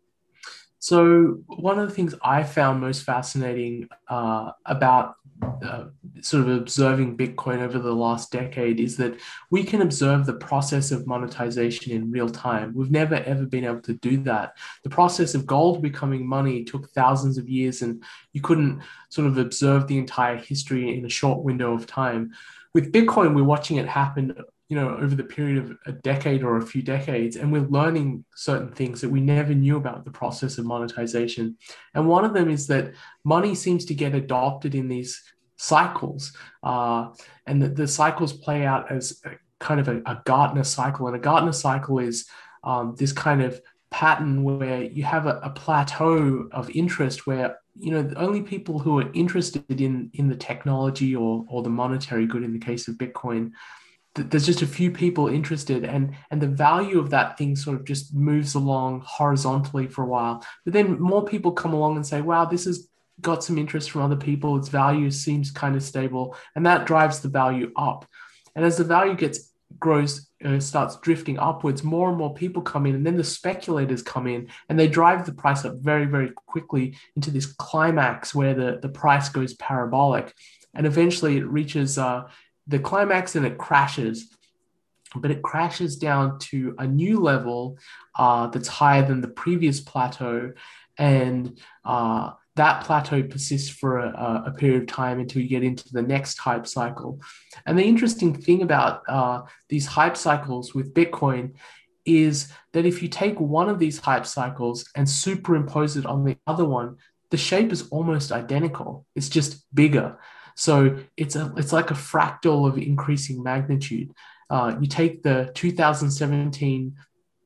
So one of the things I found most fascinating uh, about uh, sort of observing Bitcoin over the last decade is that we can observe the process of monetization in real time. We've never ever been able to do that. The process of gold becoming money took thousands of years, and you couldn't sort of observe the entire history in a short window of time. With Bitcoin, we're watching it happen, you know, over the period of a decade or a few decades, and we're learning certain things that we never knew about the process of monetization. And one of them is that money seems to get adopted in these cycles, uh, and that the cycles play out as a, kind of a, a Gartner cycle. And a Gartner cycle is um, this kind of pattern where you have a, a plateau of interest where, you know, the only people who are interested in in the technology or or the monetary good in the case of Bitcoin, there's just a few people interested, and and the value of that thing sort of just moves along horizontally for a while, but then more people come along and say, wow, this has got some interest from other people, its value seems kind of stable, and that drives the value up. And as the value gets grows uh, starts drifting upwards, more and more people come in, and then the speculators come in and they drive the price up very, very quickly into this climax where the the price goes parabolic, and eventually it reaches uh, the climax and it crashes, but it crashes down to a new level uh, that's higher than the previous plateau. And uh, that plateau persists for a, a, period of time until you get into the next hype cycle. And the interesting thing about uh, these hype cycles with Bitcoin is that if you take one of these hype cycles and superimpose it on the other one, the shape is almost identical. It's just bigger. So it's a it's like a fractal of increasing magnitude. Uh, you take the two thousand seventeen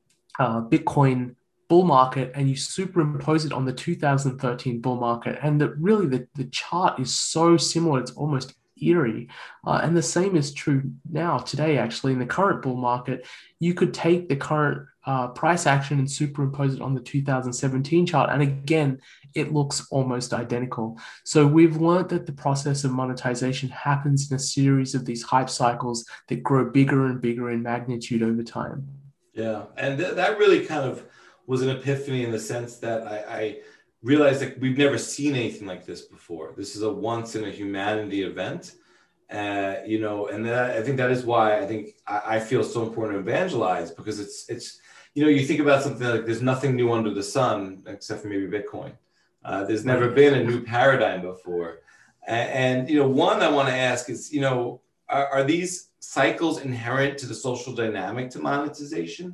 uh, Bitcoin bull market and you superimpose it on the two thousand thirteen bull market, and that really the, the chart is so similar, it's almost eerie. Uh, and the same is true now, today, actually, in the current bull market. You could take the current uh, price action and superimpose it on the two thousand seventeen chart. And again, it looks almost identical. So we've learned that the process of monetization happens in a series of these hype cycles that grow bigger and bigger in magnitude over time. Yeah, and th- that really kind of was an epiphany in the sense that I, I realized that we've never seen anything like this before. This is a once in a humanity event, uh, you know, and that, I think that is why I think I, I feel so important to evangelize, because it's it's you know, you think about something like there's nothing new under the sun except for maybe Bitcoin. Uh, there's never been a new paradigm before, and, and you know, one I want to ask is, you know, are, are these cycles inherent to the social dynamic to monetization?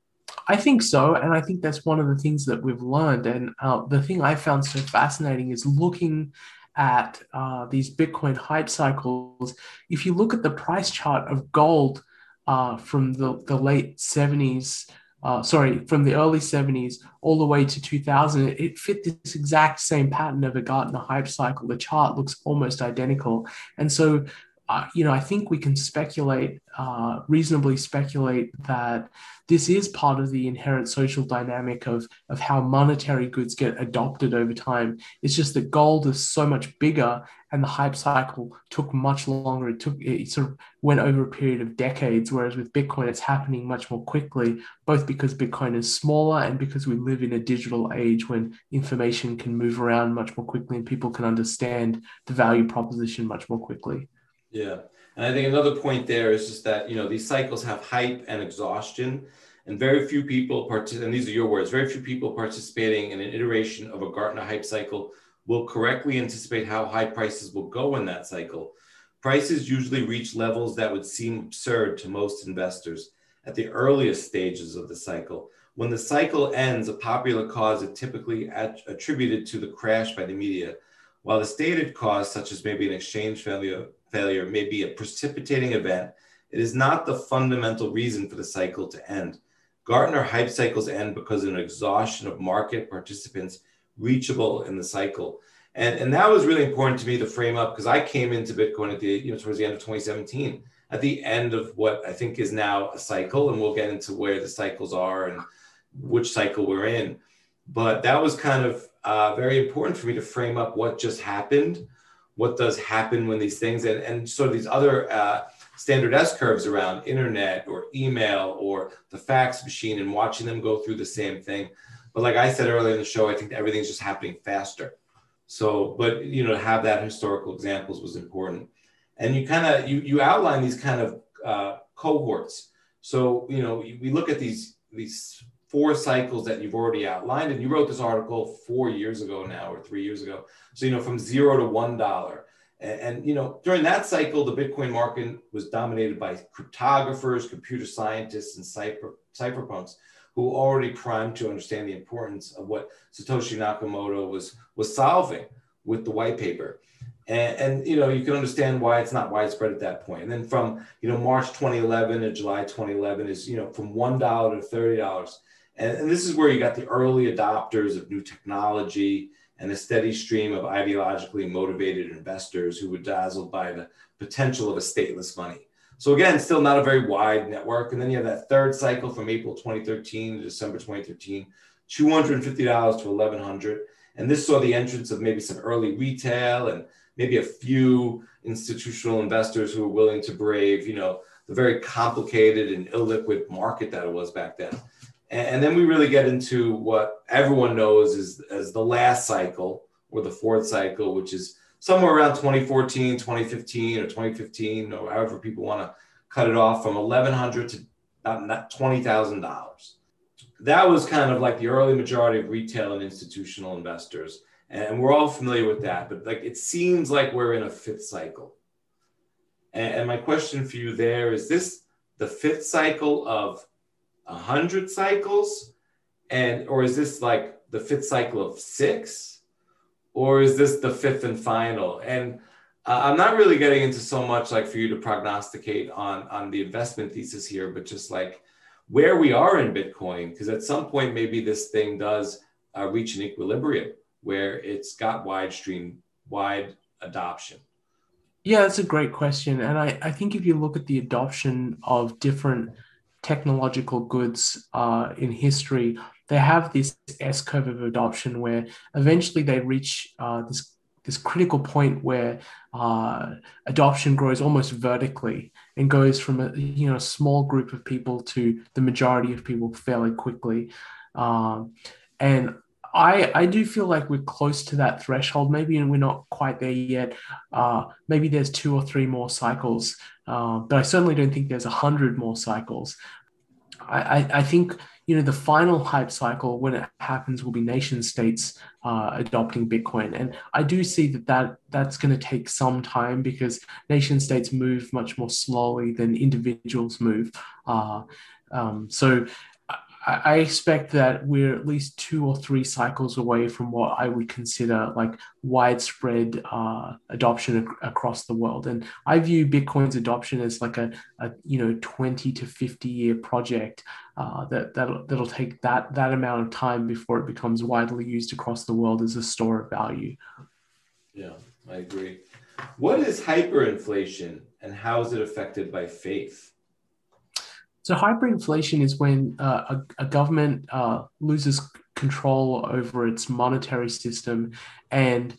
I think so. And I think that's one of the things that we've learned. And uh, the thing I found so fascinating is looking at uh, these Bitcoin hype cycles. If you look at the price chart of gold uh, from the, the late seventies, uh, sorry, from the early seventies all the way to two thousand, it, it fit this exact same pattern of a Gartner hype cycle. The chart looks almost identical. And so Uh, you know, I think we can speculate, uh, reasonably speculate that this is part of the inherent social dynamic of, of how monetary goods get adopted over time. It's just that gold is so much bigger and the hype cycle took much longer. It took, it sort of went over a period of decades, whereas with Bitcoin, it's happening much more quickly, both because Bitcoin is smaller and because we live in a digital age when information can move around much more quickly and people can understand the value proposition much more quickly. Yeah. And I think another point there is just that, you know, these cycles have hype and exhaustion, and very few people, part- and these are your words, very few people participating in an iteration of a Gartner hype cycle will correctly anticipate how high prices will go in that cycle. Prices usually reach levels that would seem absurd to most investors at the earliest stages of the cycle. When the cycle ends, a popular cause is typically at- attributed to the crash by the media, while the stated cause, such as maybe an exchange failure, failure may be a precipitating event, it is not the fundamental reason for the cycle to end. Gartner hype cycles end because of an exhaustion of market participants reachable in the cycle. And, and that was really important to me to frame up, because I came into Bitcoin at the, you know, towards the end of twenty seventeen, at the end of what I think is now a cycle. And we'll get into where the cycles are and which cycle we're in. But that was kind of uh, very important for me to frame up what just happened, what does happen when these things, and, and sort of these other uh, standard S curves around internet or email or the fax machine, and watching them go through the same thing. But like I said earlier in the show, I think everything's just happening faster. So, but, you know, to have that historical examples was important. And you kind of, you, you outline these kind of uh, cohorts. So, you know, we look at these, these four cycles that you've already outlined, and you wrote this article four years ago now, or three years ago. So, you know, from zero to one dollar. And, and, you know, during that cycle, the Bitcoin market was dominated by cryptographers, computer scientists, and cypher, cypherpunks who were already primed to understand the importance of what Satoshi Nakamoto was, was solving with the white paper. And, and, you know, you can understand why it's not widespread at that point. And then from, you know, March twenty eleven to July twenty eleven is, you know, from one dollar to thirty dollars. And, and this is where you got the early adopters of new technology and a steady stream of ideologically motivated investors who were dazzled by the potential of a stateless money. So again, still not a very wide network. And then you have that third cycle from April twenty thirteen to December twenty thirteen, two hundred fifty dollars to eleven hundred dollars. And this saw the entrance of maybe some early retail and maybe a few institutional investors who were willing to brave, you know, the very complicated and illiquid market that it was back then. And then we really get into what everyone knows is as the last cycle, or the fourth cycle, which is somewhere around twenty fourteen, twenty fifteen, or twenty fifteen, or however people want to cut it off, from eleven hundred to about twenty thousand dollars. That was kind of like the early majority of retail and institutional investors. And we're all familiar with that, but like it seems like we're in a fifth cycle. And my question for you there is, this the fifth cycle of a hundred cycles, and or is this like the fifth cycle of six, or is this the fifth and final? And uh, I'm not really getting into so much like for you to prognosticate on on the investment thesis here, but just like where we are in Bitcoin, because at some point maybe this thing does uh, reach an equilibrium where it's got wide stream, wide adoption. Yeah, that's a great question. And I, I think if you look at the adoption of different technological goods uh, in history, they have this S curve of adoption where eventually they reach uh, this this critical point where uh, adoption grows almost vertically and goes from a you know small group of people to the majority of people fairly quickly. Um, and I I do feel like we're close to that threshold. Maybe we're not quite there yet. Uh, maybe there's two or three more cycles, uh, but I certainly don't think there's a hundred more cycles. I, I, I think you know the final hype cycle when it happens will be nation states uh, adopting Bitcoin, and I do see that, that that's going to take some time because nation states move much more slowly than individuals move. Uh, um, so I, I expect that we're at least two or three cycles away from what I would consider like widespread uh, adoption ac- across the world. And I view Bitcoin's adoption as like a, a you know twenty to fifty year project uh, that that'll, that'll take that that amount of time before it becomes widely used across the world as a store of value. Yeah, I agree. What is hyperinflation and how is it affected by faith? So hyperinflation is when uh, a, a government uh, loses control over its monetary system, and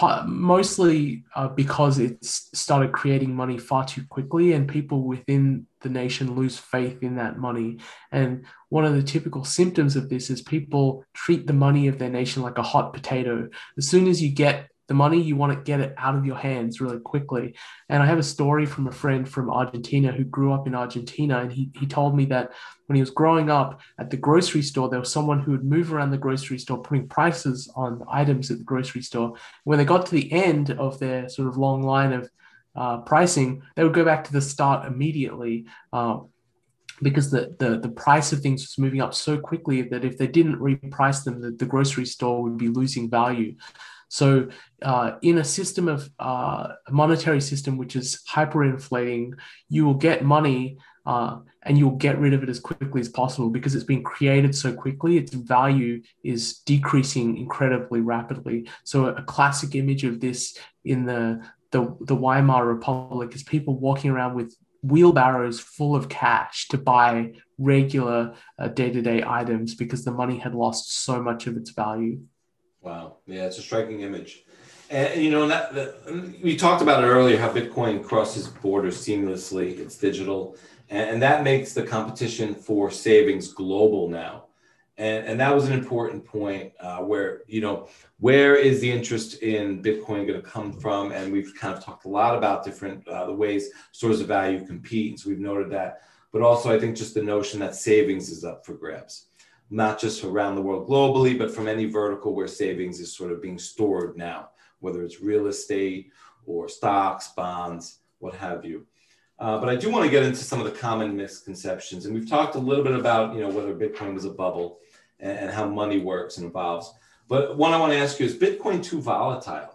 mostly uh, because it's started creating money far too quickly, and people within the nation lose faith in that money. And one of the typical symptoms of this is people treat the money of their nation like a hot potato. As soon as you get the money, you want to get it out of your hands really quickly. And I have a story from a friend from Argentina who grew up in Argentina. And he, he told me that when he was growing up at the grocery store, there was someone who would move around the grocery store putting prices on items at the grocery store. When they got to the end of their sort of long line of uh, pricing, they would go back to the start immediately. Um, because the, the the price of things was moving up so quickly that if they didn't reprice them, the, the grocery store would be losing value. So, uh, in a system of uh, a monetary system which is hyperinflating, you will get money uh, and you'll get rid of it as quickly as possible because it's been created so quickly. Its value is decreasing incredibly rapidly. So, a classic image of this in the the, the Weimar Republic is people walking around with wheelbarrows full of cash to buy regular uh, day-to-day items because the money had lost so much of its value. Wow. Yeah, it's a striking image. And, and you know, that, that, we talked about it earlier, how Bitcoin crosses borders seamlessly. It's digital. And, and that makes the competition for savings global now. And, and that was an important point uh, where, you know, where is the interest in Bitcoin going to come from? And we've kind of talked a lot about different uh, the ways stores of value compete. And so we've noted that. But also, I think just the notion that savings is up for grabs, not just around the world globally, but from any vertical where savings is sort of being stored now, whether it's real estate or stocks, bonds, what have you. Uh, but I do want to get into some of the common misconceptions. And we've talked a little bit about, you know, whether Bitcoin was a bubble and, and how money works and evolves. But one I want to ask you, is Bitcoin too volatile?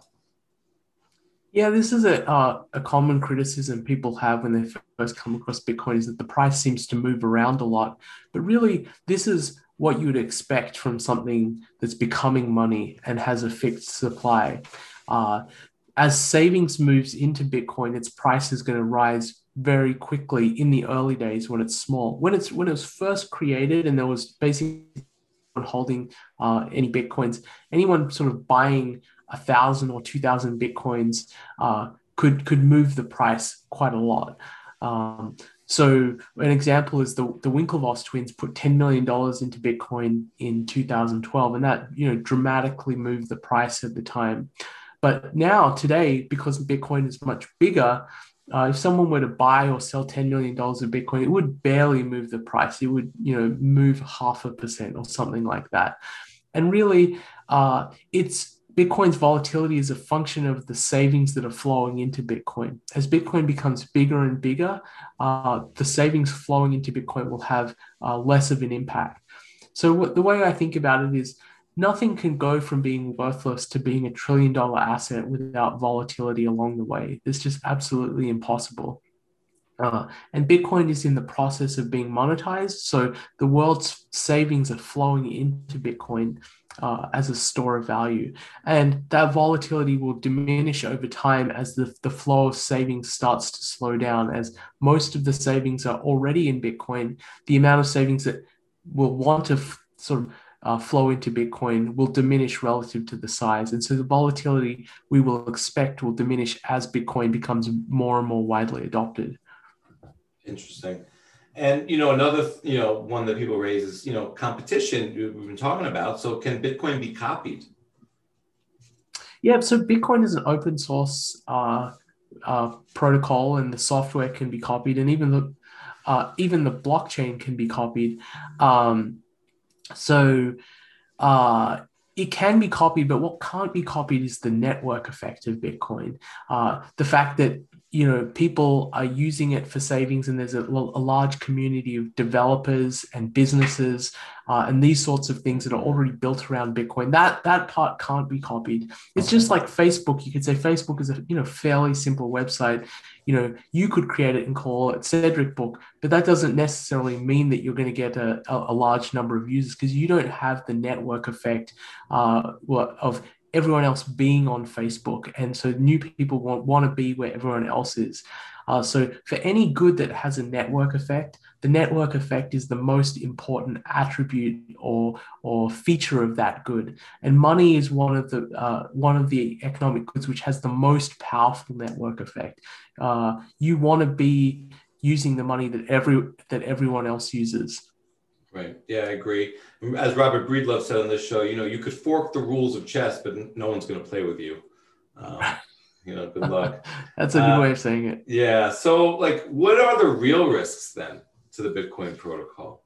Yeah, this is a uh, a common criticism people have when they first come across Bitcoin is that the price seems to move around a lot. But really, this is what you would expect from something that's becoming money and has a fixed supply. Uh, as savings moves into Bitcoin, its price is going to rise very quickly in the early days when it's small. When it's when it was first created and there was basically holding uh, any Bitcoins, anyone sort of buying a thousand or two thousand Bitcoins uh, could could move the price quite a lot. Um, so an example is the, the Winklevoss twins put ten million dollars into Bitcoin in two thousand twelve, and that you know dramatically moved the price at the time. But now today, because Bitcoin is much bigger, uh, if someone were to buy or sell ten million dollars of Bitcoin, it would barely move the price. It would you know move half a percent or something like that. And really, uh, it's Bitcoin's volatility is a function of the savings that are flowing into Bitcoin. As Bitcoin becomes bigger and bigger, uh, the savings flowing into Bitcoin will have uh, less of an impact. So what, the way I think about it is nothing can go from being worthless to being a trillion dollar asset without volatility along the way. It's just absolutely impossible. Uh, and Bitcoin is in the process of being monetized. So the world's savings are flowing into Bitcoin uh, as a store of value. And that volatility will diminish over time as the, the flow of savings starts to slow down. As most of the savings are already in Bitcoin, the amount of savings that will want to f- sort of uh, flow into Bitcoin will diminish relative to the size. And so the volatility we will expect will diminish as Bitcoin becomes more and more widely adopted. Interesting. And, you know, another, you know, one that people raise is, you know, competition we've been talking about. So can Bitcoin be copied? Yeah, so Bitcoin is an open source uh, uh, protocol, and the software can be copied, and even the uh, even the blockchain can be copied. Um, so uh, it can be copied, but what can't be copied is the network effect of Bitcoin. Uh, the fact that you know people are using it for savings, and there's a, a large community of developers and businesses uh, and these sorts of things that are already built around Bitcoin. That that part can't be copied. It's just like Facebook. You could say Facebook is a you know fairly simple website. You know you could create it and call it Cedric Book, but that doesn't necessarily mean that you're going to get a, a, a large number of users because you don't have the network effect uh, of everyone else being on Facebook. And so new people want, want to be where everyone else is. Uh, so for any good that has a network effect, the network effect is the most important attribute or or feature of that good. And money is one of the uh, one of the economic goods which has the most powerful network effect. Uh, you want to be using the money that every that everyone else uses. Right. Yeah, I agree. As Robert Breedlove said on this show, you know, you could fork the rules of chess, but no one's going to play with you. Um, you know, good luck. That's a good uh, way of saying it. Yeah. So, like, what are the real risks then to the Bitcoin protocol?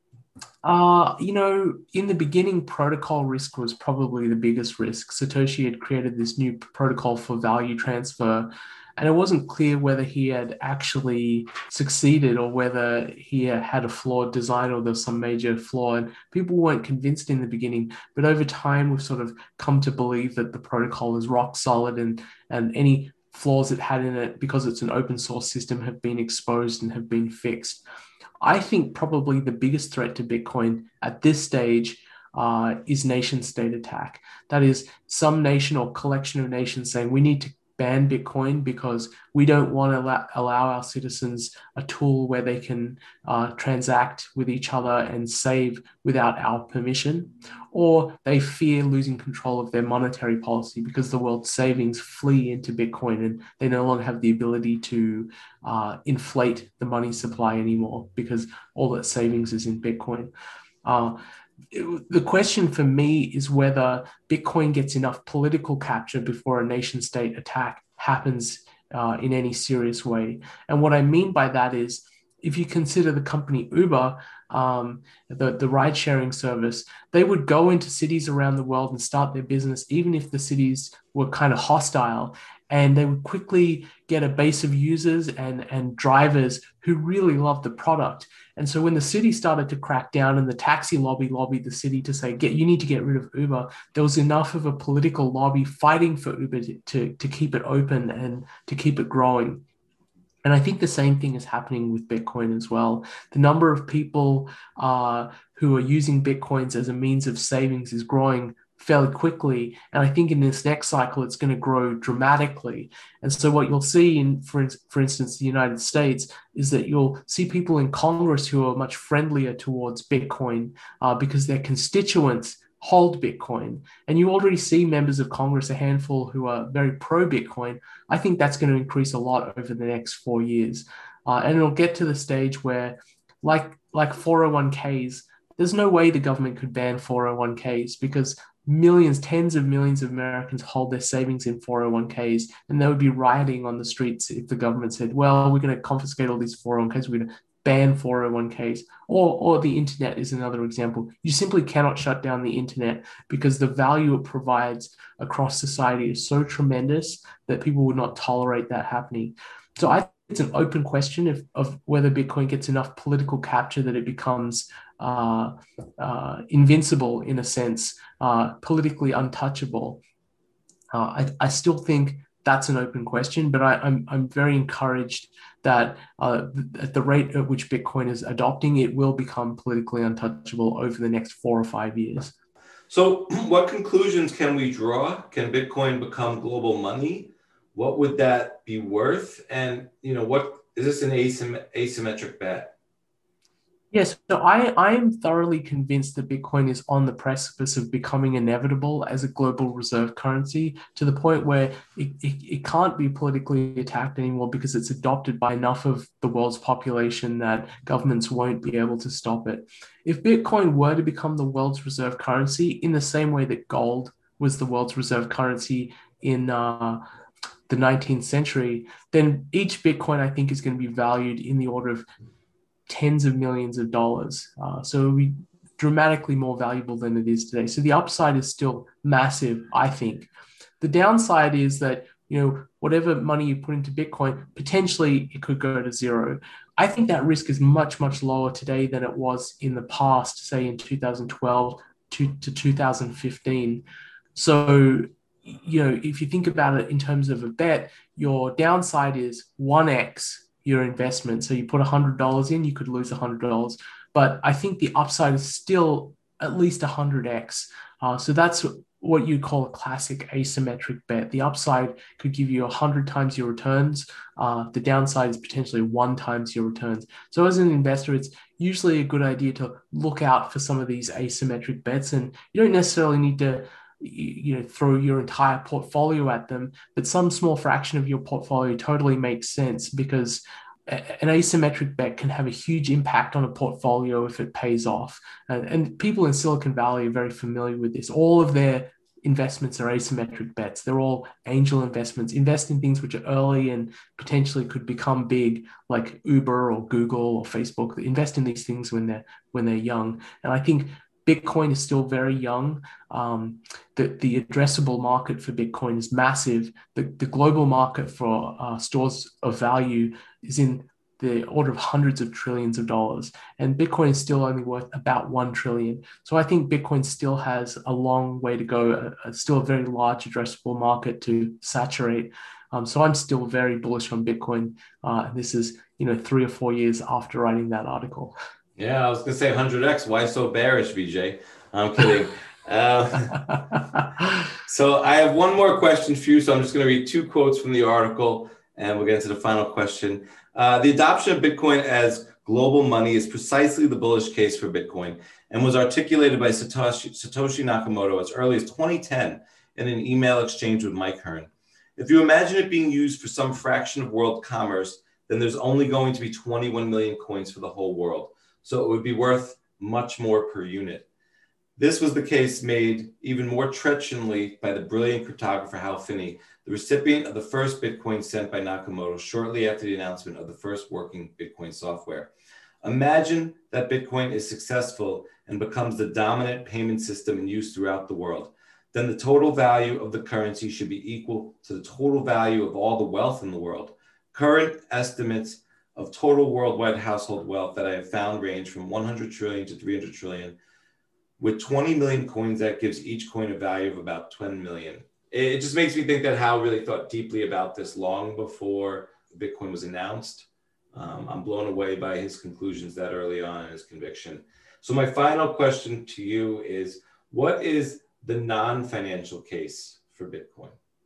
Uh, you know, in the beginning, protocol risk was probably the biggest risk. Satoshi had created this new protocol for value transfer, and it wasn't clear whether he had actually succeeded or whether he had a flawed design or there's some major flaw. And people weren't convinced in the beginning, but over time, we've sort of come to believe that the protocol is rock solid, and, and any flaws it had in it, because it's an open source system, have been exposed and have been fixed. I think probably the biggest threat to Bitcoin at this stage uh, is nation state attack. That is, some nation or collection of nations saying we need to ban Bitcoin because we don't want to allow, allow our citizens a tool where they can uh, transact with each other and save without our permission, or they fear losing control of their monetary policy because the world's savings flee into Bitcoin and they no longer have the ability to uh, inflate the money supply anymore because all that savings is in Bitcoin. Uh, It, the question for me is whether Bitcoin gets enough political capture before a nation state attack happens uh, in any serious way. And what I mean by that is, if you consider the company Uber, um, the, the ride sharing service, they would go into cities around the world and start their business, even if the cities were kind of hostile. And they would quickly get a base of users and, and drivers who really loved the product. And so when the city started to crack down and the taxi lobby lobbied the city to say, "Get, you need to get rid of Uber," there was enough of a political lobby fighting for Uber to, to, to keep it open and to keep it growing. And I think the same thing is happening with Bitcoin as well. The number of people uh, who are using Bitcoins as a means of savings is growing fairly quickly. And I think in this next cycle, it's going to grow dramatically. And so what you'll see in, for, for instance, the United States is that you'll see people in Congress who are much friendlier towards Bitcoin uh, because their constituents hold Bitcoin. And you already see members of Congress, a handful, who are very pro-Bitcoin. I think that's going to increase a lot over the next four years. Uh, and it'll get to the stage where, like, like four oh one k's, there's no way the government could ban four oh one k's because millions, tens of millions of Americans hold their savings in four oh one k's, and they would be rioting on the streets if the government said, well, we're going to confiscate all these four oh one k's, we're going to ban four oh one k's. Or, or the internet is another example. You simply cannot shut down the internet because the value it provides across society is so tremendous that people would not tolerate that happening. So I think it's an open question of, of whether Bitcoin gets enough political capture that it becomes uh, uh, invincible in a sense, uh, politically untouchable. Uh, I, I still think that's an open question, but I, I'm I'm very encouraged that uh, at the rate at which Bitcoin is adopting, it will become politically untouchable over the next four or five years. So, what conclusions can we draw? Can Bitcoin become global money? What would that be worth? And you know, what is this an asym- asymmetric bet? Yes, so I, I am thoroughly convinced that Bitcoin is on the precipice of becoming inevitable as a global reserve currency to the point where it, it, it can't be politically attacked anymore because it's adopted by enough of the world's population that governments won't be able to stop it. If Bitcoin were to become the world's reserve currency in the same way that gold was the world's reserve currency in uh, the nineteenth century, then each Bitcoin, I think, is going to be valued in the order of tens of millions of dollars. Uh, so it would be dramatically more valuable than it is today. So the upside is still massive, I think. The downside is that, you know, whatever money you put into Bitcoin, potentially it could go to zero. I think that risk is much, much lower today than it was in the past, say in two thousand twelve to, to two thousand fifteen. So, you know, if you think about it in terms of a bet, your downside is one x your investment. So you put one hundred dollars in, you could lose one hundred dollars. But I think the upside is still at least one hundred x. Uh, so that's what you call a classic asymmetric bet. The upside could give you one hundred times your returns. Uh, the downside is potentially one times your returns. So as an investor, it's usually a good idea to look out for some of these asymmetric bets. And you don't necessarily need to you know throw your entire portfolio at them, but some small fraction of your portfolio totally makes sense because an asymmetric bet can have a huge impact on a portfolio if it pays off. And, and people in Silicon Valley are very familiar with this. All of their investments are asymmetric bets. They're all angel investments. Invest in things which are early and potentially could become big, like Uber or Google or Facebook. Invest in these things when they're when they're young. And I think Bitcoin is still very young. Um, the, the addressable market for Bitcoin is massive. The, the global market for uh, stores of value is in the order of hundreds of trillions of dollars. And Bitcoin is still only worth about one trillion. So I think Bitcoin still has a long way to go, a, a still a very large addressable market to saturate. Um, so I'm still very bullish on Bitcoin. Uh, this is, you know, three or four years after writing that article. Yeah, I was going to say one hundred x. Why so bearish, Vijay? I'm kidding. uh, so I have one more question for you. So I'm just going to read two quotes from the article, and we'll get into the final question. Uh, the adoption of Bitcoin as global money is precisely the bullish case for Bitcoin and was articulated by Satoshi, Satoshi Nakamoto as early as twenty ten in an email exchange with Mike Hearn. If you imagine it being used for some fraction of world commerce, then there's only going to be twenty-one million coins for the whole world. So it would be worth much more per unit. This was the case made even more trenchantly by the brilliant cryptographer Hal Finney, the recipient of the first Bitcoin sent by Nakamoto shortly after the announcement of the first working Bitcoin software. Imagine that Bitcoin is successful and becomes the dominant payment system in use throughout the world. Then the total value of the currency should be equal to the total value of all the wealth in the world. Current estimates of total worldwide household wealth that I have found range from one hundred trillion to three hundred trillion. With twenty million coins, that gives each coin a value of about ten million. It just makes me think that Hal really thought deeply about this long before Bitcoin was announced. Um, I'm blown away by his conclusions that early on and his conviction. So my final question to you is, what is the non-financial case for Bitcoin?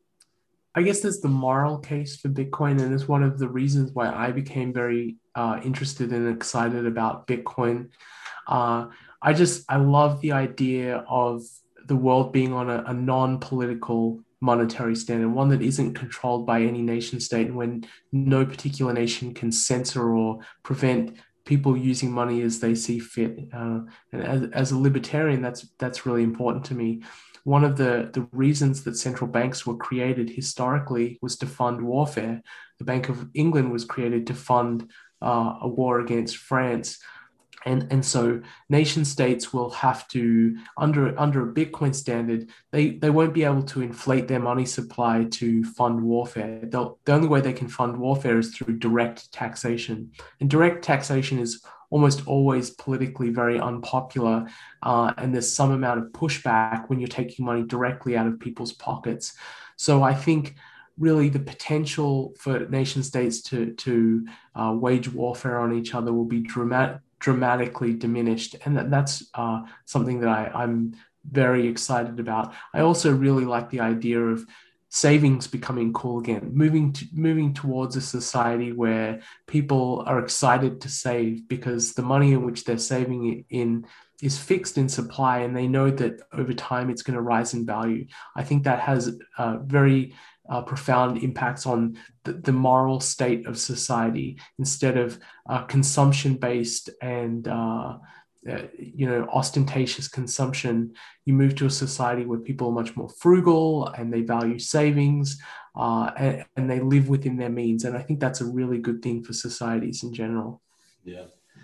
I guess there's the moral case for Bitcoin, and it's one of the reasons why I became very uh, interested and excited about Bitcoin. Uh, I just, I love the idea of the world being on a, a non-political monetary standard, one that isn't controlled by any nation state, and when no particular nation can censor or prevent people using money as they see fit. Uh, and as, as a libertarian, that's that's really important to me. One of the, the reasons that central banks were created historically was to fund warfare. The Bank of England was created to fund uh, a war against France. And, and so nation states will have to, under, under a Bitcoin standard, they, they won't be able to inflate their money supply to fund warfare. They'll, the only way they can fund warfare is through direct taxation. And direct taxation is almost always politically very unpopular. Uh, and there's some amount of pushback when you're taking money directly out of people's pockets. So I think really the potential for nation states to, to uh, wage warfare on each other will be dramatic, dramatically diminished. And that, that's uh, something that I, I'm very excited about. I also really like the idea of savings becoming cool again, moving to, moving towards a society where people are excited to save because the money in which they're saving it in is fixed in supply, and they know that over time it's going to rise in value. I think that has uh, very uh, profound impacts on the, the moral state of society. Instead of uh, consumption-based and uh, uh, you know, ostentatious consumption, you move to a society where people are much more frugal and they value savings uh, and, and they live within their means. And I think that's a really good thing for societies in general. Yeah.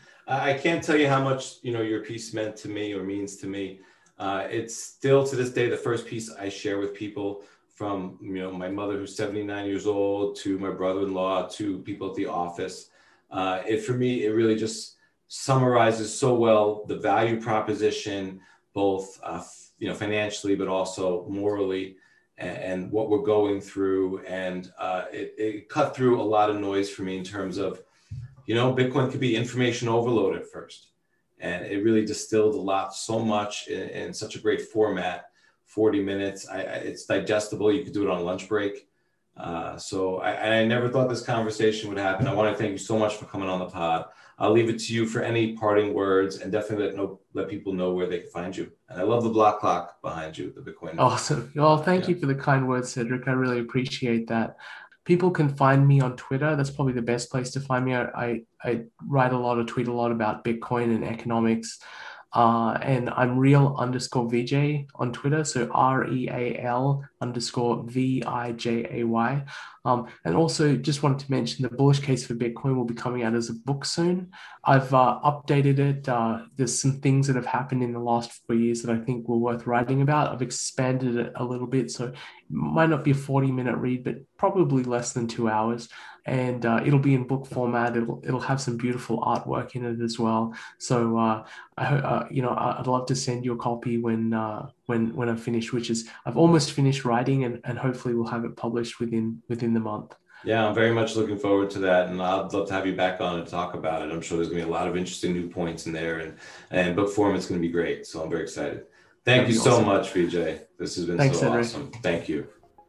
I can't tell you how much, you know, your piece meant to me or means to me. Uh, it's still to this day the first piece I share with people, from, you know, my mother who's seventy-nine years old to my brother-in-law to people at the office. Uh, it for me, it really just summarizes so well the value proposition, both uh, you know, financially but also morally, and, and what we're going through. And uh, it, it cut through a lot of noise for me in terms of, you know, Bitcoin could be information overload at first. And it really distilled a lot, so much in, in such a great format, forty minutes. I, I, it's digestible. You could do it on lunch break. Uh, so I, I never thought this conversation would happen. I want to thank you so much for coming on the pod. I'll leave it to you for any parting words, and definitely let, know, let people know where they can find you. And I love the block clock behind you, the Bitcoin. Awesome. Well, thank yeah. you for the kind words, Cedric. I really appreciate that. People can find me on Twitter. That's probably the best place to find me. I, I, I write a lot or tweet a lot about Bitcoin and economics. Uh, and I'm real underscore V J on Twitter. So R E A L underscore V I J A Y. Um, and also just wanted to mention the Bullish Case for Bitcoin will be coming out as a book soon. I've uh, updated it. Uh, there's some things that have happened in the last four years that I think were worth writing about. I've expanded it a little bit. So it might not be a forty minute read, but probably less than two hours. And uh, it'll be in book format. It'll it'll have some beautiful artwork in it as well. So uh, I uh, you know I'd love to send you a copy when uh, when when I've finished, which is I've almost finished writing, and, and hopefully we'll have it published within within the month. Yeah, I'm very much looking forward to that, and I'd love to have you back on and talk about it. I'm sure there's going to be a lot of interesting new points in there, and and book form it's going to be great. So I'm very excited. Thank That'd you so awesome. much, V J. This has been Thanks, so Cedric. Awesome. Thank you,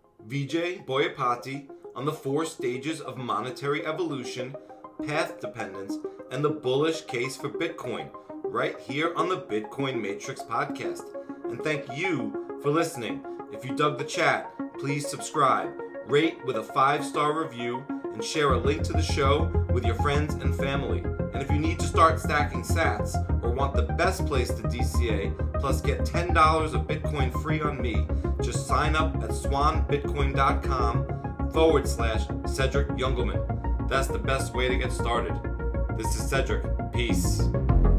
V J Boyapati, on the four stages of monetary evolution, path dependence, and the bullish case for Bitcoin, right here on the Bitcoin Matrix podcast. And thank you for listening. If you dug the chat, please subscribe, rate with a five-star review, and share a link to the show with your friends and family. And if you need to start stacking sats or want the best place to D C A, plus get ten dollars of Bitcoin free on me, just sign up at swanbitcoin.com forward slash Cedric Youngelman. That's the best way to get started. This is Cedric. Peace.